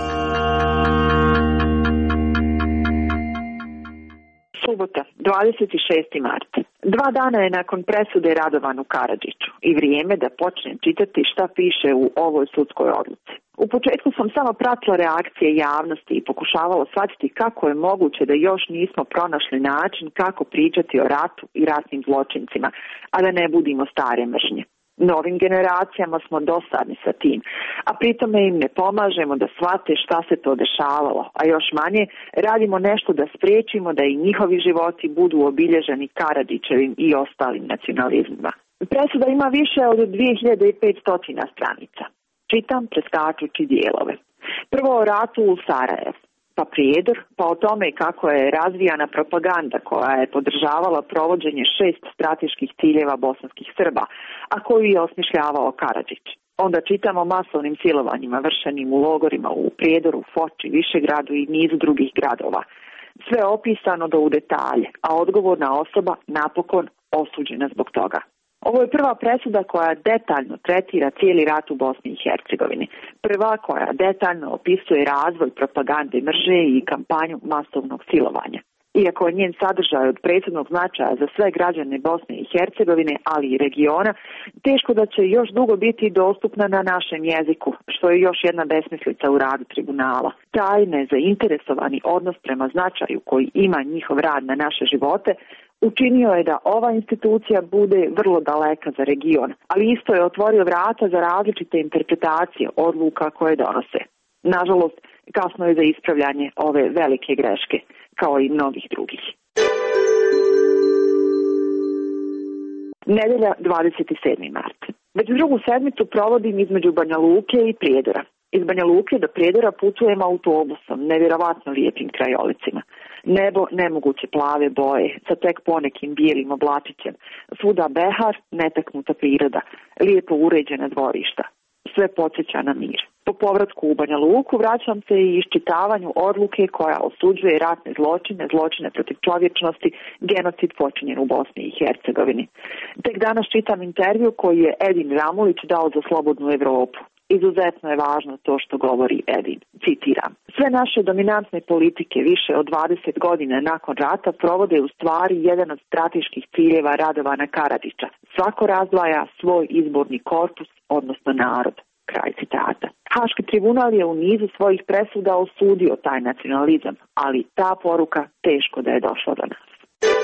Subota, dvadeset šesti mart. Dva dana je nakon presude Radovanu Karadžiću i vrijeme da počnem čitati šta piše u ovoj sudskoj odluci. U početku sam samo pratila reakcije javnosti i pokušavala shvatiti kako je moguće da još nismo pronašli način kako pričati o ratu i ratnim zločincima, a da ne budimo stare mržnje. Novim generacijama smo dosadni sa tim, a pritome im ne pomažemo da shvate šta se to dešavalo, a još manje radimo nešto da spriječimo da i njihovi životi budu obilježeni Karadžićevim i ostalim nacionalizmima. Presuda ima više od dvije hiljade petsto stranica. Čitam preskačući dijelove. Prvo o ratu u Sarajevu, pa Prijedor, pa o tome kako je razvijana propaganda koja je podržavala provođenje šest strateških ciljeva bosanskih Srba, a koju je osmišljavao Karadžić. Onda čitamo o masovnim silovanjima vršenim u logorima u Prijedoru, Foči, Višegradu i nizu drugih gradova. Sve opisano do u detalje, a odgovorna osoba napokon osuđena zbog toga. Ovo je prva presuda koja detaljno tretira cijeli rat u Bosni i Hercegovini. Prva koja detaljno opisuje razvoj propagande mržnje i kampanju masovnog silovanja. Iako je njen sadržaj od presudnog značaja za sve građane Bosne i Hercegovine, ali i regiona, teško da će još dugo biti dostupna na našem jeziku, što je još jedna besmislica u radu tribunala. Taj nezainteresovani odnos prema značaju koji ima njihov rad na naše živote učinio je da ova institucija bude vrlo daleka za region, ali isto je otvorio vrata za različite interpretacije odluka koje donose. Nažalost, kasno je za ispravljanje ove velike greške, kao i mnogih drugih. Nedelja, dvadeset sedmi mart. Već drugu sedmicu provodim između Banja Luke i Prijedora. Iz Banja Luke do Prijedora putujem autobusom, nevjerovatno lijepim krajolicima. Nebo nemoguće plave boje, sa tek ponekim bijelim oblačićem. Svuda behar, netaknuta priroda, lijepo uređena dvorišta. Sve podsjeća na mir. Po povratku u Banja Luku vraćam se i iščitavanju odluke koja osuđuje ratne zločine, zločine protiv čovječnosti, genocid počinjen u Bosni i Hercegovini. Tek danas čitam intervju koji je Edin Ramulić dao za Slobodnu Evropu. Izuzetno je važno to što govori Edin. Citiram. Sve naše dominantne politike više od dvadeset godina nakon rata provode u stvari jedan od strateških ciljeva Radovana Karadžića. Svako razdvaja svoj izborni korpus, odnosno narod. Kraj citata. Haški tribunal je u nizu svojih presuda osudio taj nacionalizam, ali ta poruka teško da je došla do nas.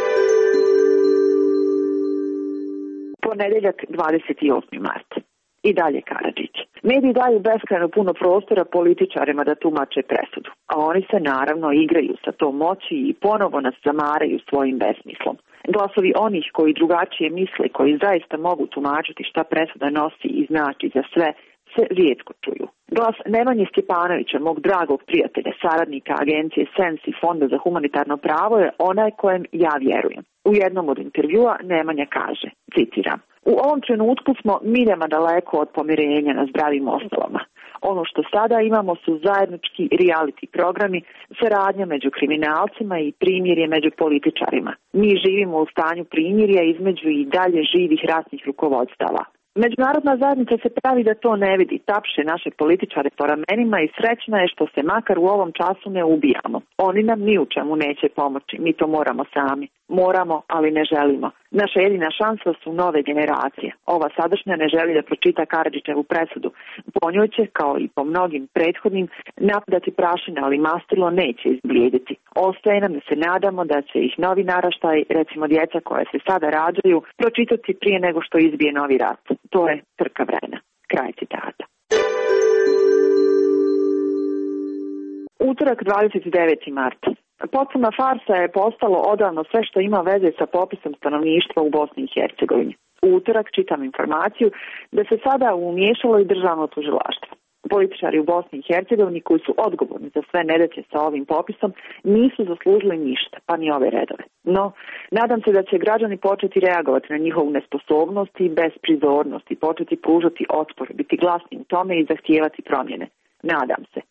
Ponedeljak dvadeset osmi mart. I dalje Karadžić. Mediji daju beskrajno puno prostora političarima da tumače presudu, a oni se naravno igraju sa tom moći i ponovo nas zamaraju svojim besmislom. Glasovi onih koji drugačije misle, koji zaista mogu tumačiti šta presuda nosi i znači za sve, se rijetko čuju. Glas Nemanje Stjepanovića, mog dragog prijatelja, saradnika agencije Sens i Fonda za humanitarno pravo, je onaj kojem ja vjerujem. U jednom od intervjua Nemanja kaže, citiram, u ovom trenutku smo miljama daleko od pomirenja na zdravim osnovama. Ono što sada imamo su zajednički reality programi, saradnja među kriminalcima i primirje među političarima. Mi živimo u stanju primirja između i dalje živih ratnih rukovodstava. Međunarodna zajednica se pravi da to ne vidi, tapše naše političare po ramenima i srećna je što se makar u ovom času ne ubijamo. Oni nam ni u čemu neće pomoći, mi to moramo sami. Moramo, ali ne želimo. Naša jedina šansa su nove generacije. Ova sadašnja ne želi da pročita Karadžićevu presudu. Po njoj će, kao i po mnogim prethodnim, napadati prašina, ali mastilo neće izblijediti. Ostaje nam da se nadamo da će ih novi naraštaj, recimo djeca koja se sada rađaju, pročitati prije nego što izbije novi rat. To je trka vremena. Kraj citata. Utorak dvadeset deveti mart. Potpuna farsa je postalo odavno sve što ima veze sa popisom stanovništva u Bosni i Hercegovini. U utorak čitam informaciju da se sada umiješalo i državno tužilaštvo. Političari u Bosni i Hercegovini koji su odgovorni za sve nedaće sa ovim popisom nisu zaslužili ništa, pa ni ove redove. No, nadam se da će građani početi reagovati na njihovu nesposobnost i besprizornost i početi pružati otpor, biti glasni u tome i zahtijevati promjene. Nadam se.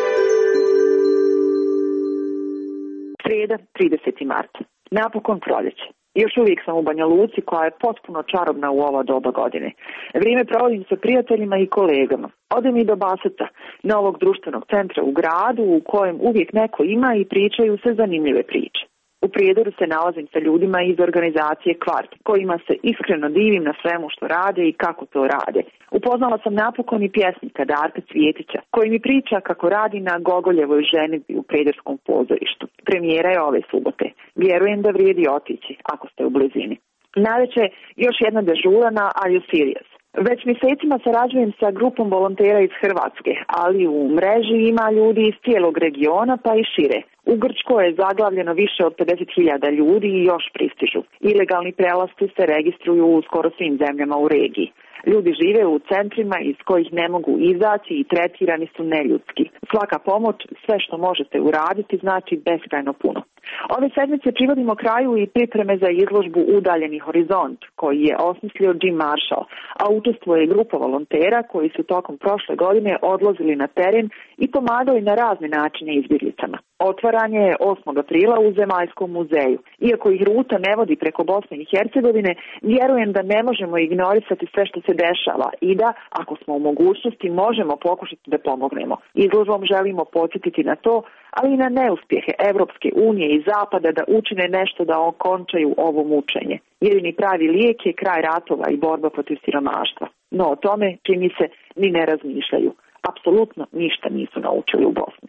Srijeda, trideseti mart. Napokon proljeće. Još uvijek sam u Banja Luci koja je potpuno čarobna u ova doba godine. Vrijeme provodim sa prijateljima i kolegama. Odem i do Baseta, novog društvenog centra u gradu u kojem uvijek neko ima i pričaju se zanimljive priče. U Prijedoru se nalazim sa ljudima iz organizacije Kvart, kojima se iskreno divim na svemu što rade i kako to rade. Upoznala sam napokon i pjesnika Darka Cvjetića, koji mi priča kako radi na Gogoljevoj ženidbi u Prijedorskom pozorištu. Premijera je ove subote. Vjerujem da vrijedi otići, ako ste u blizini. Navečer još jedna dežura na Are You Serious? Već mjesecima sarađujem sa grupom volontera iz Hrvatske, ali u mreži ima ljudi iz cijelog regiona pa i šire. U Grčkoj je zaglavljeno više od pedeset hiljada ljudi i još pristižu. Ilegalni prelasci se registruju u skoro svim zemljama u regiji. Ljudi žive u centrima iz kojih ne mogu izaći i tretirani su neljudski. Svaka pomoć, sve što možete uraditi, znači beskrajno puno. Ove sedmice privodimo kraju i pripreme za izložbu Udaljeni horizont, koji je osmislio Jim Marshall, a učestvuje grupa volontera koji su tokom prošle godine odlazili na teren i pomagali na razne načine izbjeglicama. Otvaranje je osmog aprila u Zemaljskom muzeju. Iako ih ruta ne vodi preko Bosne i Hercegovine, vjerujem da ne možemo ignorisati sve što se dešava i da, ako smo u mogućnosti, možemo pokušati da pomognemo. Izložbom želimo podsjetiti na to, ali i na neuspjehe Evropske unije i Zapada da učine nešto da okončaju ovo mučenje. Jedini pravi lijek je kraj ratova i borba protiv siromaštva. No o tome, čini se, ni ne razmišljaju. Apsolutno ništa nisu naučili u Bosni.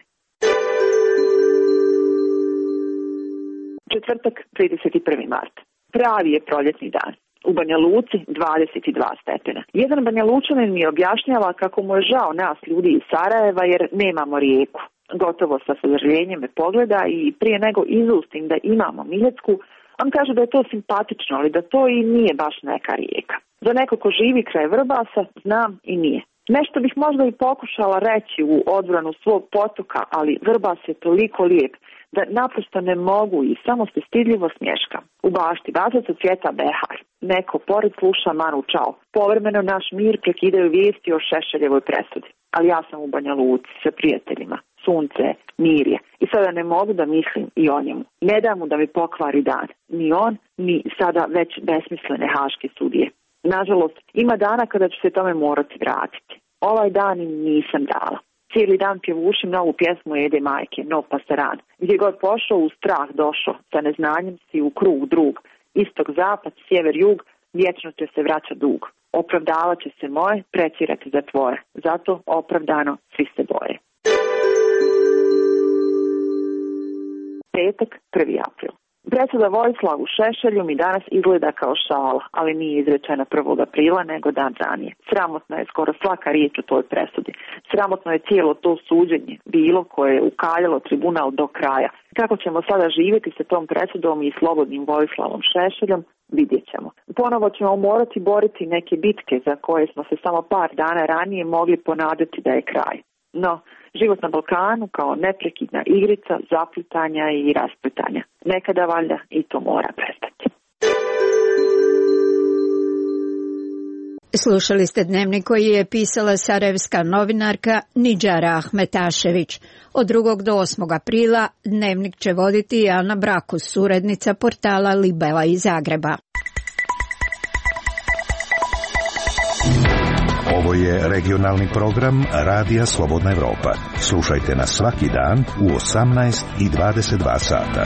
Četvrtak, trideset prvi mart. Pravi je proljetni dan. U Banja Luci dvadeset dva stepena. Jedan Banja Lučanin mi objašnjava kako mu je žao nas ljudi iz Sarajeva jer nemamo rijeku. Gotovo sa sažaljenjem me pogleda i prije nego izustim da imamo Miljecku, on kaže da je to simpatično, ali da to i nije baš neka rijeka. Za neko ko živi kraj Vrbasa, znam i nije. Nešto bih možda i pokušala reći u odbranu svog potoka, ali Vrbas je toliko lijep da naprosto ne mogu i samo se stidljivo smješkam. U bašti Bazaca cvjeta behar. Neko pored sluša Manu Čao. Povremeno naš mir prekidaju vijesti o Šešeljevoj presudi. Ali ja sam u Banja Luci sa prijateljima. Sunce, mir je. I sada ne mogu da mislim i o njemu. Ne da mu da mi pokvari dan. Ni on, ni sada već besmislene haške sudije. Nažalost, ima dana kada ću se tome morati vratiti. Ovaj dan im nisam dala. Cijeli dan pjevušim novu pjesmu Ede Majke, No Pasaran. Gdje god pošao, u strah došao, sa neznanjem si u krug drug. Istok, zapad, sjever, jug, vječno te se vraća dug. Opravdavat će se moje, precirati za tvoje. Zato opravdano svi se boje. Petak, prvi april. Presuda Vojislavu Šešelju mi danas izgleda kao šala, ali nije izrečena prvog aprila nego dan ranije. Sramotna je skoro svaka riječ u toj presudi. Sramotno je cijelo to suđenje bilo koje je ukaljalo tribunal do kraja. Kako ćemo sada živjeti sa tom presudom i slobodnim Vojislavom Šešeljom, vidjet ćemo. Ponovo ćemo morati boriti neke bitke za koje smo se samo par dana ranije mogli ponadati da je kraj. No, život na Balkanu kao neprekidna igrica zaplitanja i rasplitanja. Nekada valjda i to mora prestati. Slušali ste dnevnik koji je pisala sarajevska novinarka Nidžara Ahmetašević. Od drugog do osmog aprila dnevnik će voditi Ana Brakus, surednica portala Libela iz Zagreba. Ovo je regionalni program Radija Slobodna Evropa. Slušajte nas svaki dan u osamnaest i dvadeset dva sata.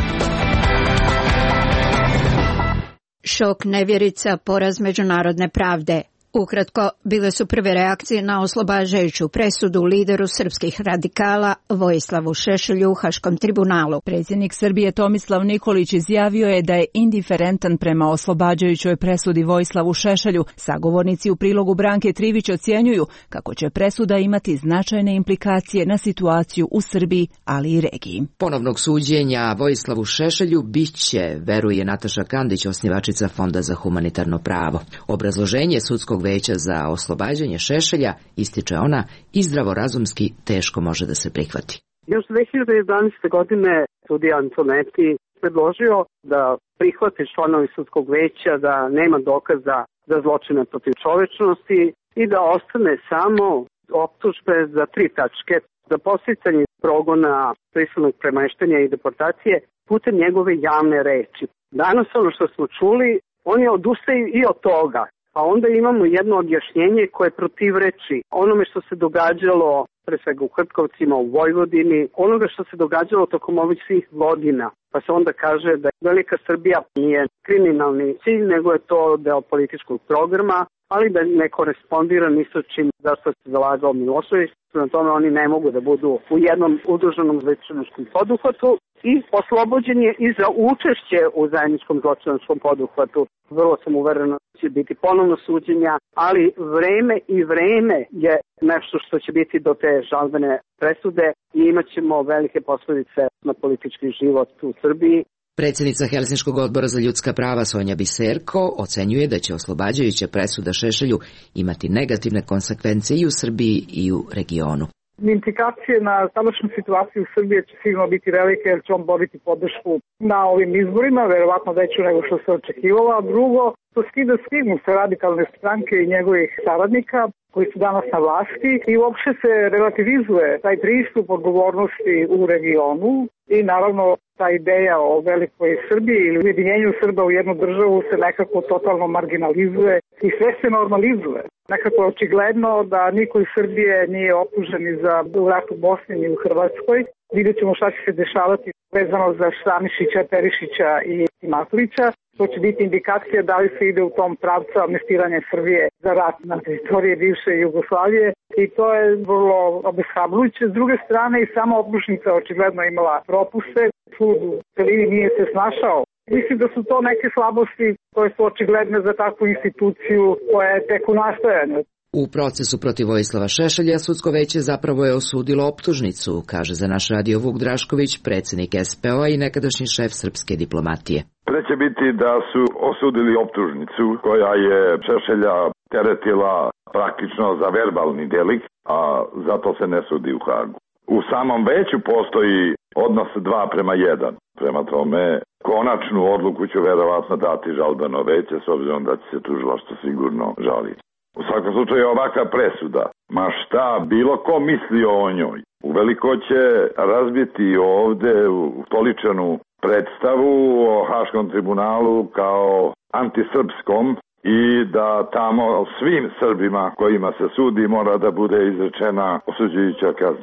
Šok, nevjerica, poraz međunarodne pravde. Ukratko, bile su prve reakcije na oslobađajuću presudu lideru srpskih radikala Vojislavu Šešelju u Haškom tribunalu. Predsjednik Srbije Tomislav Nikolić izjavio je da je indiferentan prema oslobađajućoj presudi Vojislavu Šešelju. Sagovornici u prilogu Branke Trivić ocjenjuju kako će presuda imati značajne implikacije na situaciju u Srbiji, ali i regiji. Ponovnog suđenja Vojislavu Šešelju biće, veruje Nataša Kandić, osnivačica Fonda za humanitarno pravo. Obrazloženje sudskog veća za oslobađanje Šešelja, ističe ona, i zdravorazumski teško može da se prihvati. Još dve hiljade jedanaeste. godine sudija Antoneti predložio da prihvate članovi sudskog veća da nema dokaza za zločine protiv čovečnosti i da ostane samo optužbe za tri tačke, za podsticanje progona, prisilnog premeštanja i deportacije putem njegove javne reči. Danas ono što smo čuli, oni odustaju i od toga. A onda imamo jedno objašnjenje koje protivreči onome što se događalo, pre svega u Hrtkovcima, u Vojvodini, onoga što se događalo tokom ovih svih godina. Pa se onda kaže da Velika Srbija nije kriminalni cilj, nego je to deo političkog programa, ali da ne korespondira ni sa čim za što se zalagao Milošević. Na tome oni ne mogu da budu u jednom udruženom zločinačkom poduhvatu i oslobođen je i za učešće u zajedničkom zločinačkom poduhvatu. Vrlo sam uverena da će biti ponovno suđenja, ali vreme i vreme je nešto što će biti do te žalbene presude i imat ćemo velike posljedice na politički život u Srbiji. Predsjednica Helsinškog odbora za ljudska prava Sonja Biserko ocenjuje da će oslobađajuća presuda Šešelju imati negativne konsekvence i u Srbiji i u regionu. Implikacije na sadašnju situaciju u Srbiji će sigurno biti velike jer će on boriti podršku na ovim izborima, verovatno veću nego što se očekivalo. A drugo, to skida stigmu sa radikalne stranke i njegovih saradnika koji su danas na vlasti i uopšte se relativizuje taj pristup odgovornosti u regionu i naravno ta ideja o velikoj Srbiji ili ujedinjenju Srba u jednu državu se nekako totalno marginalizuje i sve se normalizuje. Nekako je očigledno da niko iz Srbije nije optužen ni za rat u Bosni ni u Hrvatskoj. Vidjet ćemo šta će se dešavati vezano za Stanišića, Perišića i Matulića. To će biti indikacija da li se ide u tom pravcu amnestiranja Srbije za rat na teritoriji bivše Jugoslavije i to je vrlo obeshrabrujuće. S druge strane i sama optužnica očigledno imala propuste, sud u celini nije se snašao. Mislim da su to neke slabosti koje su očigledne za takvu instituciju koja je tek u nastajanju. U procesu protiv Vojislava Šešelja sudsko veće zapravo je osudilo optužnicu, kaže za naš radio Vuk Drašković, predsjednik S P O-a i nekadašnji šef srpske diplomatije. Treće biti da su osudili optužnicu koja je Šešelja teretila praktično za verbalni delikt, a zato se ne sudi u Hagu. U samom veću postoji odnos dva prema jedan. Prema tome, konačnu odluku će verovatno dati žalbeno veće, s obzirom da će se tužilaštvo sigurno žaliti. U svakom slučaju ovakva presuda, ma šta bilo ko misli o njoj, uveliko će razbiti ovde u stoličanu predstavu o Haškom tribunalu kao antisrpskom i da tamo svim Srbima kojima se sudi mora da bude izrečena osuđujuća kazna.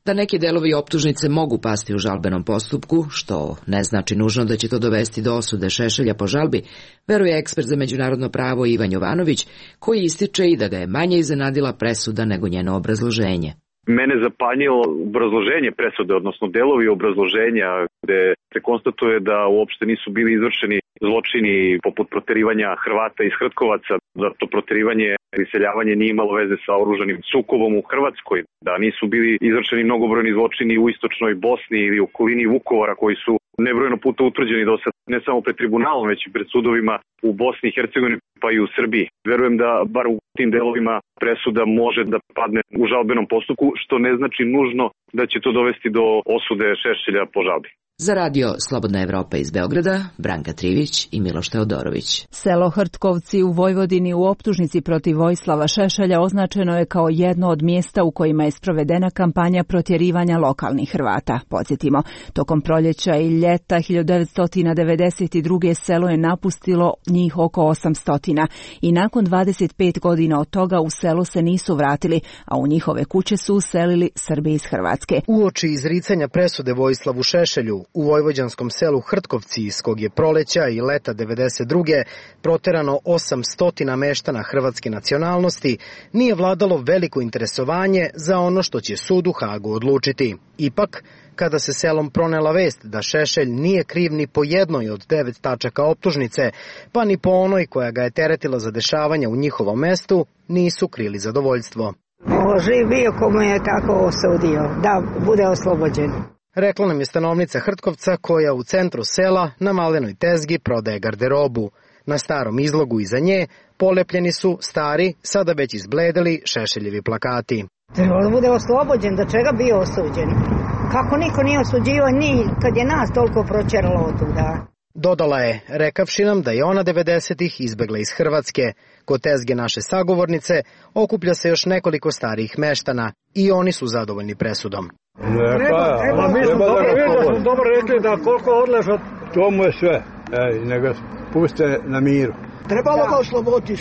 Da neki delovi optužnice mogu pasti u žalbenom postupku, što ne znači nužno da će to dovesti do osude Šešelja po žalbi, veruje ekspert za međunarodno pravo Ivan Jovanović, koji ističe i da ga je manje iznenadila presuda nego njeno obrazloženje. Mene zapanjilo obrazloženje presude, odnosno delovi obrazloženja gde se konstatuje da uopšte nisu bili izvršeni zločini poput proterivanja Hrvata iz Hrtkovaca, da to proterivanje i iseljavanje nije imalo veze sa oružanim sukobom u Hrvatskoj, da nisu bili izvršeni mnogobrojni zločini u istočnoj Bosni ili u okolini Vukovara koji su nebrojeno puta utvrđeni do sad, ne samo pred tribunalom, već i pred sudovima u Bosni i Hercegovini, pa i u Srbiji. Verujem da bar u tim delovima presuda može da padne u žalbenom postupku, što ne znači nužno da će to dovesti do osude Šešelja po žalbi. Za radio Slobodna Evropa iz Beograda, Branka Trivić i Miloš Teodorović. Selo Hrtkovci u Vojvodini u optužnici protiv Vojislava Šešelja označeno je kao jedno od mjesta u kojima je sprovedena kampanja protjerivanja lokalnih Hrvata. Podsjetimo, tokom proljeća i ljeta hiljadu devetsto devedeset druge selo je napustilo njih oko osamsto i nakon dvadeset pet godina od toga u selo se nisu vratili, a u njihove kuće su uselili Srbi iz Hrvatske. Uoči izricanja presude Vojislavu Šešelju u vojvođanskom selu Hrtkovci, iz kog je proleća i leta devedeset druge proterano osamsto meštana hrvatske nacionalnosti, nije vladalo veliko interesovanje za ono što će sud u Hagu odlučiti. Ipak, kada se selom pronela vest da Šešelj nije kriv ni po jednoj od devet tačaka optužnice, pa ni po onoj koja ga je teretila za dešavanja u njihovom mestu, nisu krili zadovoljstvo. Ovo živ bio komu je tako osudio, da bude oslobođen. Rekla nam je stanovnica Hrtkovca koja u centru sela na malenoj tezgi prodaje garderobu. Na starom izlogu iza nje polepljeni su stari, sada već izbledeli Šešeljevi plakati. Treba da bude oslobođen, da čega bio osuđen? Kako niko nije osuđivao ni kad je nas toliko proćeralo od tuda. Dodala je, rekavši nam da je ona devedesetih izbegla iz Hrvatske. Kod tezge naše sagovornice okuplja se još nekoliko starijih meštana i oni su zadovoljni presudom. Treba, treba, mi smo dobro, da dobro rekli da koliko odleža, to mu je sve. Ej, nego puste na miru. Trebalo ga osloboditi.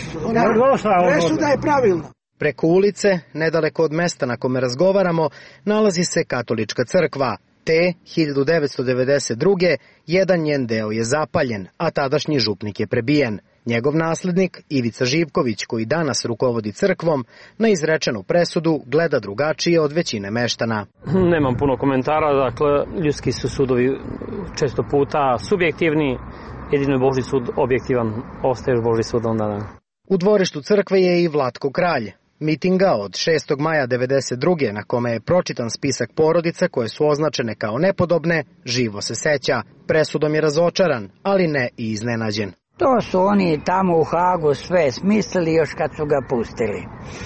Presuda je pravilna. Preko ulice, nedaleko od mesta na kome razgovaramo, nalazi se katolička crkva. Te, hiljadu devetsto devedeset druge jedan njen deo je zapaljen, a tadašnji župnik je prebijen. Njegov naslednik, Ivica Živković, koji danas rukovodi crkvom, na izrečenu presudu gleda drugačije od većine meštana. Nemam puno komentara, dakle, ljudski su sudovi često puta subjektivni, jedino je Božji sud objektivan, ostaje Božji sud onda. U dvorištu crkve je i Vlatko Kralj. Mitinga od šestog maja devedeset druge na kome je pročitan spisak porodica koje su označene kao nepodobne, živo se seća. Presudom je razočaran, ali ne i iznenađen. To su oni tamo u Hagu sve smislili još kad su ga pustili.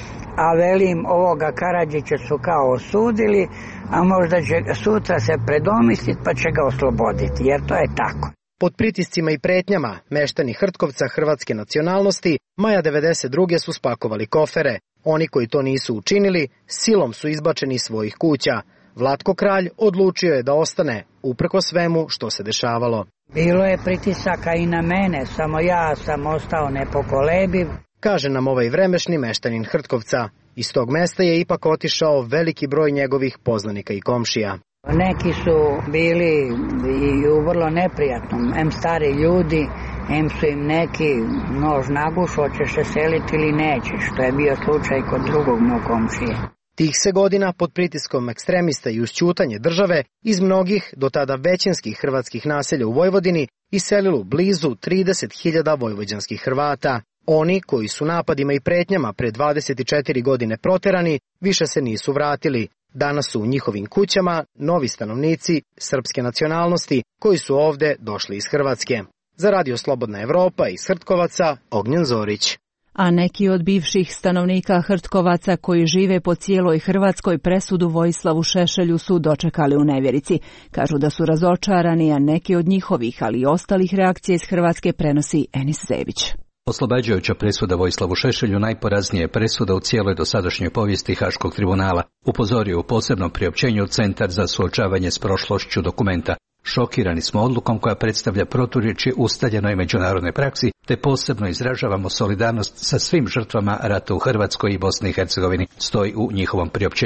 A velim, ovoga Karadžića su kao osudili, a možda će sutra se predomisliti pa će ga osloboditi, jer to je tako. Pod pritiscima i pretnjama, meštani Hrtkovca hrvatske nacionalnosti maja devedeset druge su spakovali kofere. Oni koji to nisu učinili, silom su izbačeni iz svojih kuća. Vlatko Kralj odlučio je da ostane, uprko svemu što se dešavalo. Bilo je pritisaka i na mene, samo ja sam ostao nepokolebiv. Kaže nam ovaj vremešni meštanin Hrtkovca. Iz tog mesta je ipak otišao veliki broj njegovih poznanika i komšija. Neki su bili i u vrlo neprijatnom, em stari ljudi, em su im neki nož naguš, hoćeš se seliti ili nećeš, što je bio slučaj kod drugog mog komšije. Tih se godina pod pritiskom ekstremista i uz ćutanje države iz mnogih, do tada većinskih hrvatskih naselja u Vojvodini iselilo blizu trideset hiljada vojvođanskih Hrvata. Oni koji su napadima i pretnjama pre dvadeset četiri godine proterani, više se nisu vratili. Danas su u njihovim kućama novi stanovnici srpske nacionalnosti koji su ovde došli iz Hrvatske. Za radio Slobodna Evropa iz Hrtkovaca, Ognjen Zorić. A neki od bivših stanovnika Hrtkovaca koji žive po cijeloj Hrvatskoj presudu Vojislavu Šešelju su dočekali u nevjerici. Kažu da su razočarani, a neki od njihovih, ali i ostalih reakcija iz Hrvatske prenosi Enis Zebić. Oslobađajuća presuda Vojislavu Šešelju najporaznije je presuda u cijeloj dosadašnjoj povijesti Haškog tribunala, upozorio u posebnom priopćenju Centar za suočavanje s prošlošću dokumenta. Šokirani smo odlukom koja predstavlja proturječje ustaljenoj međunarodnoj praksi, te posebno izražavamo solidarnost sa svim žrtvama rata u Hrvatskoj i Bosni i Hercegovini, stoji u njihovom priopćenju.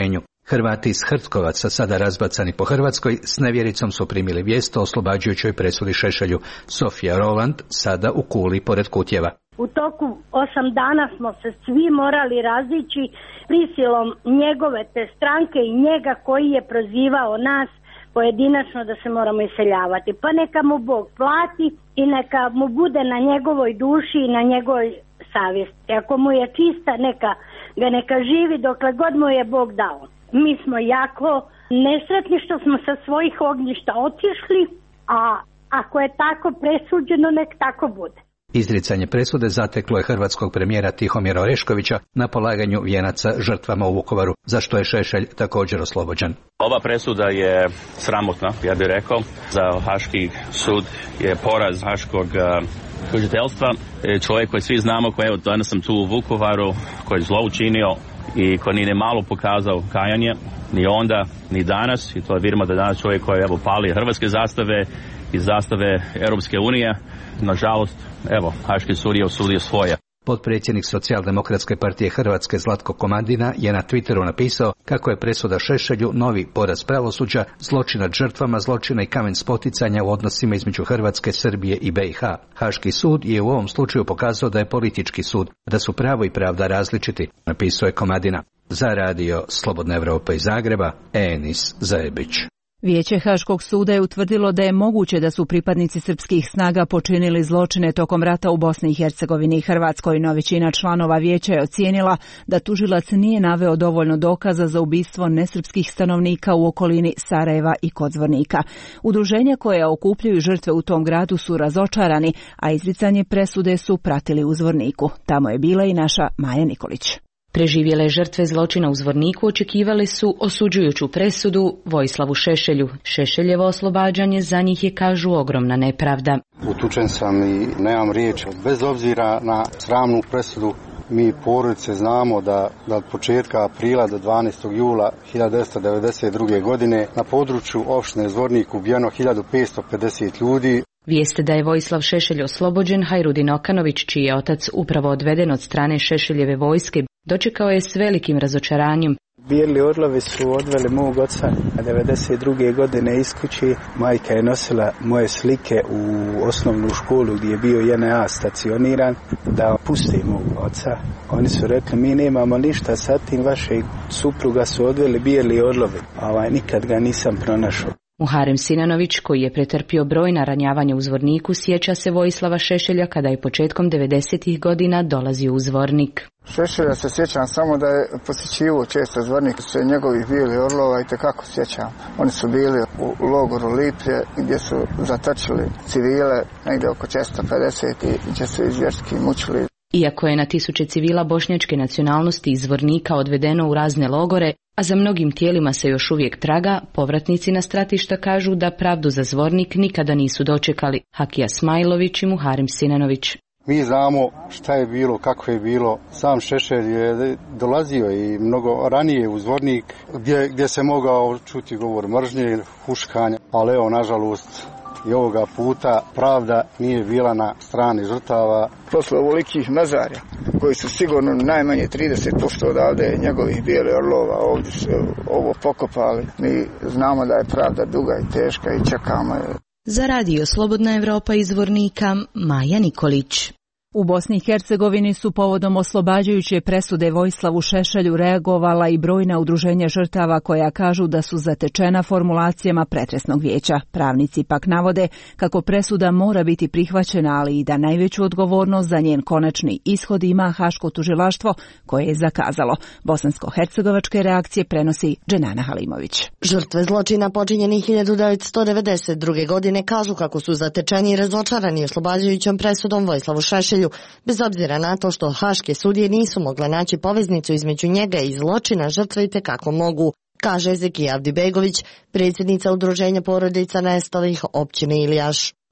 Hrvati iz Hrtkovaca, sada razbacani po Hrvatskoj, s nevjericom su primili vijest o oslobađajućoj presudi Šešelju. Sofija Roland, sada u Kuli pored Kutjeva. U toku osam dana smo se svi morali razići prisilom njegove te stranke i njega koji je prozivao nas pojedinačno da se moramo iseljavati. Pa neka mu Bog plati i neka mu bude na njegovoj duši i na njegovoj savjesti. Ako mu je čista, neka ga neka živi dokle god mu je Bog dao. Mi smo jako nesretni što smo sa svojih ognjišta otišli, a ako je tako presuđeno, nek tako bude. Izricanje presude zateklo je hrvatskog premijera Tihomira Oreškovića na polaganju vijenaca žrtvama u Vukovaru, za što je Šešelj također oslobođen. Ova presuda je sramotna, ja bih rekao. Za Haški sud je poraz haškog tužiteljstva. Čovjek koji svi znamo, koji evo danas sam tu u Vukovaru, koji je zlo učinio i koji nije malo pokazao kajanje, ni onda, ni danas. I to vidimo da danas čovjek koji evo pali hrvatske zastave i zastave Europske unije. Nažalost, evo, Haški sud je osudio svoje. Potpredsjednik Socijaldemokratske partije Hrvatske Zlatko Komadina je na Twitteru napisao kako je presuda Šešelju novi poraz pravosuđa, zločin nad žrtvama zločina i kamen spoticanja u odnosima između Hrvatske, Srbije i B i H. Haški sud je u ovom slučaju pokazao da je politički sud, da su pravo i pravda različiti, napisao je Komadina. Za radio Slobodna Evropa iz Zagreba, Enis Zajebić. Vijeće Haškog suda je utvrdilo da je moguće da su pripadnici srpskih snaga počinili zločine tokom rata u Bosni i Hercegovini i Hrvatskoj, no većina članova vijeća je ocijenila da tužilac nije naveo dovoljno dokaza za ubistvo nesrpskih stanovnika u okolini Sarajeva i Kodzvornika. Udruženja koja okupljaju žrtve u tom gradu su razočarani, a izricanje presude su pratili u Zvorniku. Tamo je bila i naša Maja Nikolić. Preživjele žrtve zločina u Zvorniku očekivali su osuđujuću presudu Vojislavu Šešelju. Šešeljevo oslobađanje za njih je, kažu, ogromna nepravda. Utučen sam i nemam riječi. Bez obzira na sramnu presudu, mi porodice znamo da, da od početka aprila do dvanaestog jula hiljadu devetsto devedeset druge. godine na području opštine Zvornik ubijeno hiljadu petsto pedeset ljudi. Vijest da je Vojislav Šešelj oslobođen, Hajrudin Okanović, čiji je otac upravo odveden od strane Šešeljeve vojske, dočekao je s velikim razočaranjem. Bijeli orlovi su odveli mog oca devedeset druge. godine iz kući. Majka je nosila moje slike u osnovnu školu gdje je bio J N A stacioniran da pusti mog oca. Oni su rekli, mi nemamo ništa sa tim, vašeg supruga su odveli bijeli orlovi. Ovaj, nikad ga nisam pronašao. Muharem Sinanović, koji je pretrpio brojna ranjavanja u Zvorniku, sjeća se Vojislava Šešelja kada je početkom devedesetih godina dolazio u Zvornik. Šešelja se sjećam samo da je posjećivo često Zvornik, se njegovih bili orlova i tekako sjećam. Oni su bili u logoru Liplje gdje su zatočili civile, negdje oko četiristo pedeset i gdje su izvjerski mučili. Iako je na tisuće civila bošnjačke nacionalnosti iz Zvornika odvedeno u razne logore, a za mnogim tijelima se još uvijek traga, povratnici na stratišta kažu da pravdu za Zvornik nikada nisu dočekali. Hakija Smajlović i Muharem Sinanović. Mi znamo šta je bilo, kako je bilo. Sam Šešelj je dolazio i mnogo ranije u Zvornik gdje, gdje se mogao čuti govor mržnje, huškanja, ali evo, nažalost, i ovoga puta pravda nije bila na strani žrtava. Posle ovolikih mezarja, koji su sigurno najmanje trideset posto odavde njegovih bijeli orlova ovdje su ovo pokopali. Mi znamo da je pravda duga i teška i čekamo je. Za radio Slobodna Evropa iz Zvornika, Maja Nikolić. U Bosni i Hercegovini su povodom oslobađajuće presude Vojislavu Šešelju reagovala i brojna udruženja žrtava koja kažu da su zatečena formulacijama pretresnog vijeća. Pravnici pak navode kako presuda mora biti prihvaćena, ali i da najveću odgovornost za njen konačni ishod ima Haško tužilaštvo koje je zakazalo. Bosansko-hercegovačke reakcije prenosi Dženana Halimović. Žrtve zločina počinjenih hiljadu devetsto devedeset druge. godine kažu kako su zatečeni i razočarani oslobađajućom presudom Vojislavu Šešelju, bez obzira na to što haške sudije nisu mogle naći poveznicu između njega i zločina žrtve i tekako mogu, kaže Zekija Avdibegović, predsjednica udruženja porodica nestalih općine Ilijaš.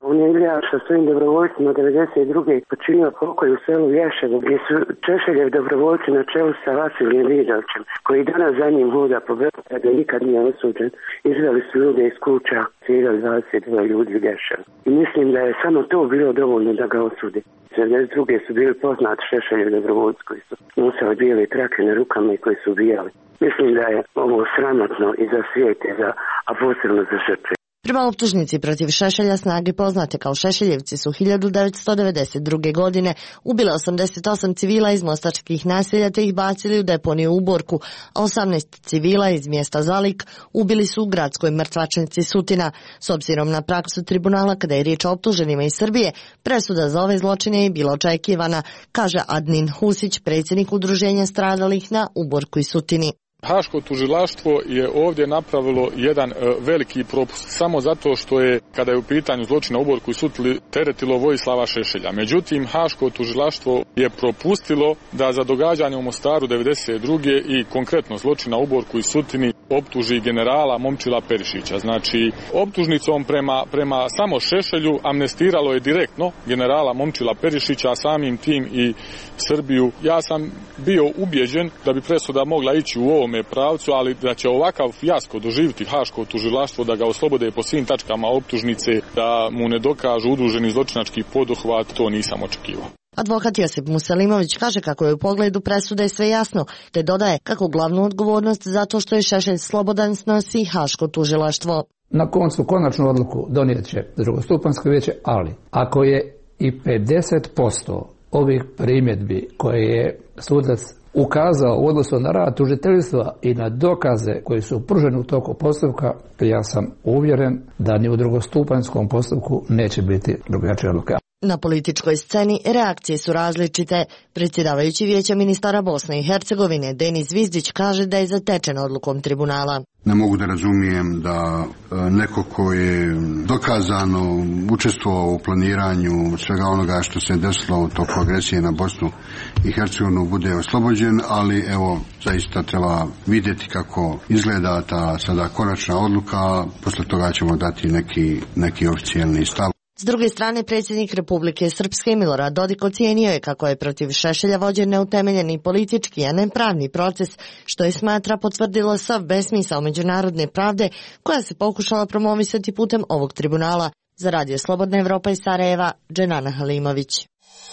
On je Ilija sa svojim dobrovoljcima devedeset druge počinio pokolj u selu Vješevo, gdje su Šešeljev dobrovoljci na čelu sa Vasilijem Vidovićem, koji danas za njim hoda po Beogradu, da nikad nije osuđen, izveli su ljude iz kuća, ciljali dvadeset dva ljudi u Vješevo. I mislim da je samo to bilo dovoljno da ga osudi. devedeset druge su bili poznati Šešeljev dobrovoljci koji su nosili bijele trake na rukama i koji su ubijali. Mislim da je ovo sramotno i za svijet, za, a posebno za žrtve. Prema optužnici protiv Šešelja, snage poznate kao Šešeljevci su hiljadu devetsto devedeset druge. godine ubile osamdeset osam civila iz mostačkih naselja te ih bacili u deponiju u Borku, a osamnaest civila iz mjesta Zalik ubili su u gradskoj mrtvačnici Sutina. S obzirom na praksu tribunala kada je riječ o optuženima iz Srbije, presuda za ove zločine je bila očekivana, kaže Adnin Husić, predsjednik udruženja stradalih na Uborku i Sutini. Haško tužilaštvo je ovdje napravilo jedan e, veliki propust samo zato što je, kada je u pitanju zločina u Uborku i Sutili, teretilo Vojislava Šešelja. Međutim, Haško tužilaštvo je propustilo da za događanje u Mostaru devedeset druge i konkretno zločina u Uborku i Sutini optuži generala Momčila Perišića. Znači, optužnicom prema, prema samo Šešelju amnestiralo je direktno generala Momčila Perišića, a samim tim i Srbiju. Ja sam bio ubjeđen da bi presuda mogla ići u ovom pravcu, ali da će ovakav fijasko doživjeti Haško tužilaštvo, da ga oslobode po svim tačkama optužnice, da mu ne dokažu udruženi zločinački poduhvat, to nisam očekivao. Advokat Josip Muselimović kaže kako je u pogledu presude sve jasno, te dodaje kako glavnu odgovornost za to što je Šešelj slobodan snosi Haško tužilaštvo. Na koncu konačnu odluku donijet će drugostupanjsko vijeće, ali ako je i pedeset posto ovih primjedbi koje je sudac ukazao u odnosu na rad tužiteljstva i na dokaze koji su pruženi u toku postupka, ja sam uvjeren da ni u drugostupanjskom postupku neće biti drugačija odluka. Na političkoj sceni reakcije su različite. Predsjedavajući vijeća ministara Bosne i Hercegovine Denis Zvizdić kaže da je zatečen odlukom tribunala. Ne mogu da razumijem da neko ko je dokazano učestvovao u planiranju svega onoga što se desilo u toku agresije na Bosnu i Hercegovinu bude oslobođen, ali evo zaista treba vidjeti kako izgleda ta sada konačna odluka, posle toga ćemo dati neki, neki oficijalni stav. S druge strane, predsjednik Republike Srpske Milorad Dodik ocijenio je kako je protiv Šešelja vođen neutemeljeni politički, a ne pravni proces, što je smatra potvrdilo sav besmisao međunarodne pravde koja se pokušala promovisati putem ovog tribunala. Za Radio Slobodna Evropa iz Sarajeva, Dženana Halimović.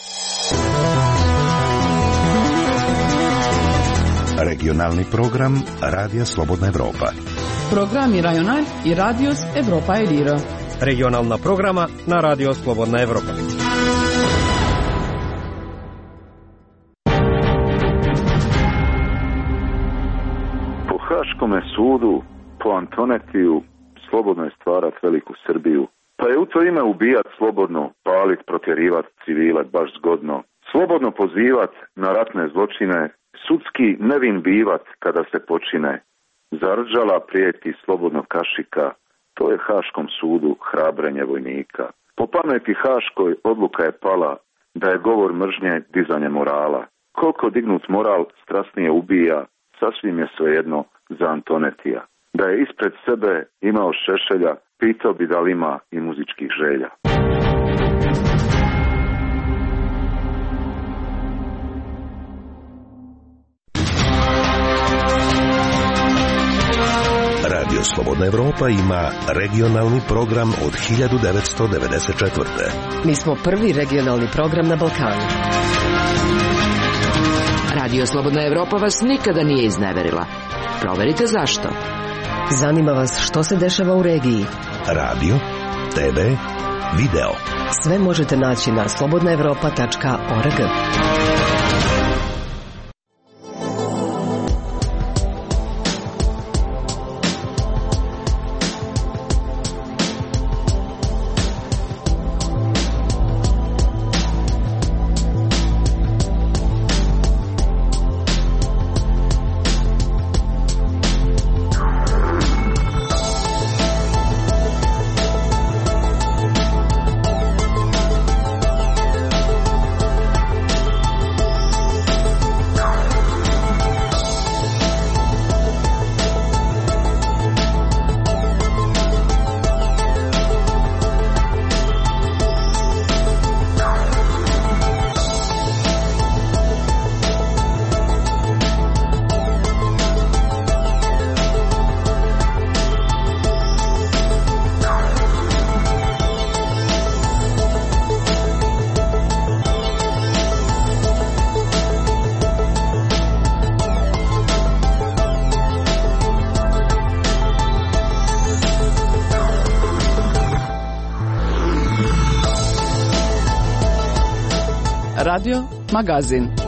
Regionalni program Radija Slobodna Evropa. Programi Rajonal i Radios Evropa Elira. Regionalna programa na Radio Slobodna Evropa. Po Haškome sudu, po Antonetiju, slobodno je stvarat veliku Srbiju. Pa je u to ime ubijat slobodno, palit, protjerivat civile baš zgodno. Slobodno pozivat na ratne zločine, sudski nevin bivat kada se počine. Zarđala prijeti slobodno kašika, to je Haškom sudu hrabrenje vojnika. Po pameti Haškoj odluka je pala da je govor mržnje dizanje morala. Koliko dignut moral strasnije ubija, sasvim je svejedno za Antonetija. Da je ispred sebe imao Šešelja, pitao bi da li ima i muzičkih želja. Radio Slobodna Evropa ima regionalni program od hiljadu devetsto devedeset četvrte. Mi smo prvi regionalni program na Balkanu. Radio Slobodna Evropa vas nikada nije izneverila. Proverite zašto. Zanima vas što se dešava u regiji. Radio, te ve, video. Sve možete naći na slobodna evropa tačka org. Radio, magazin.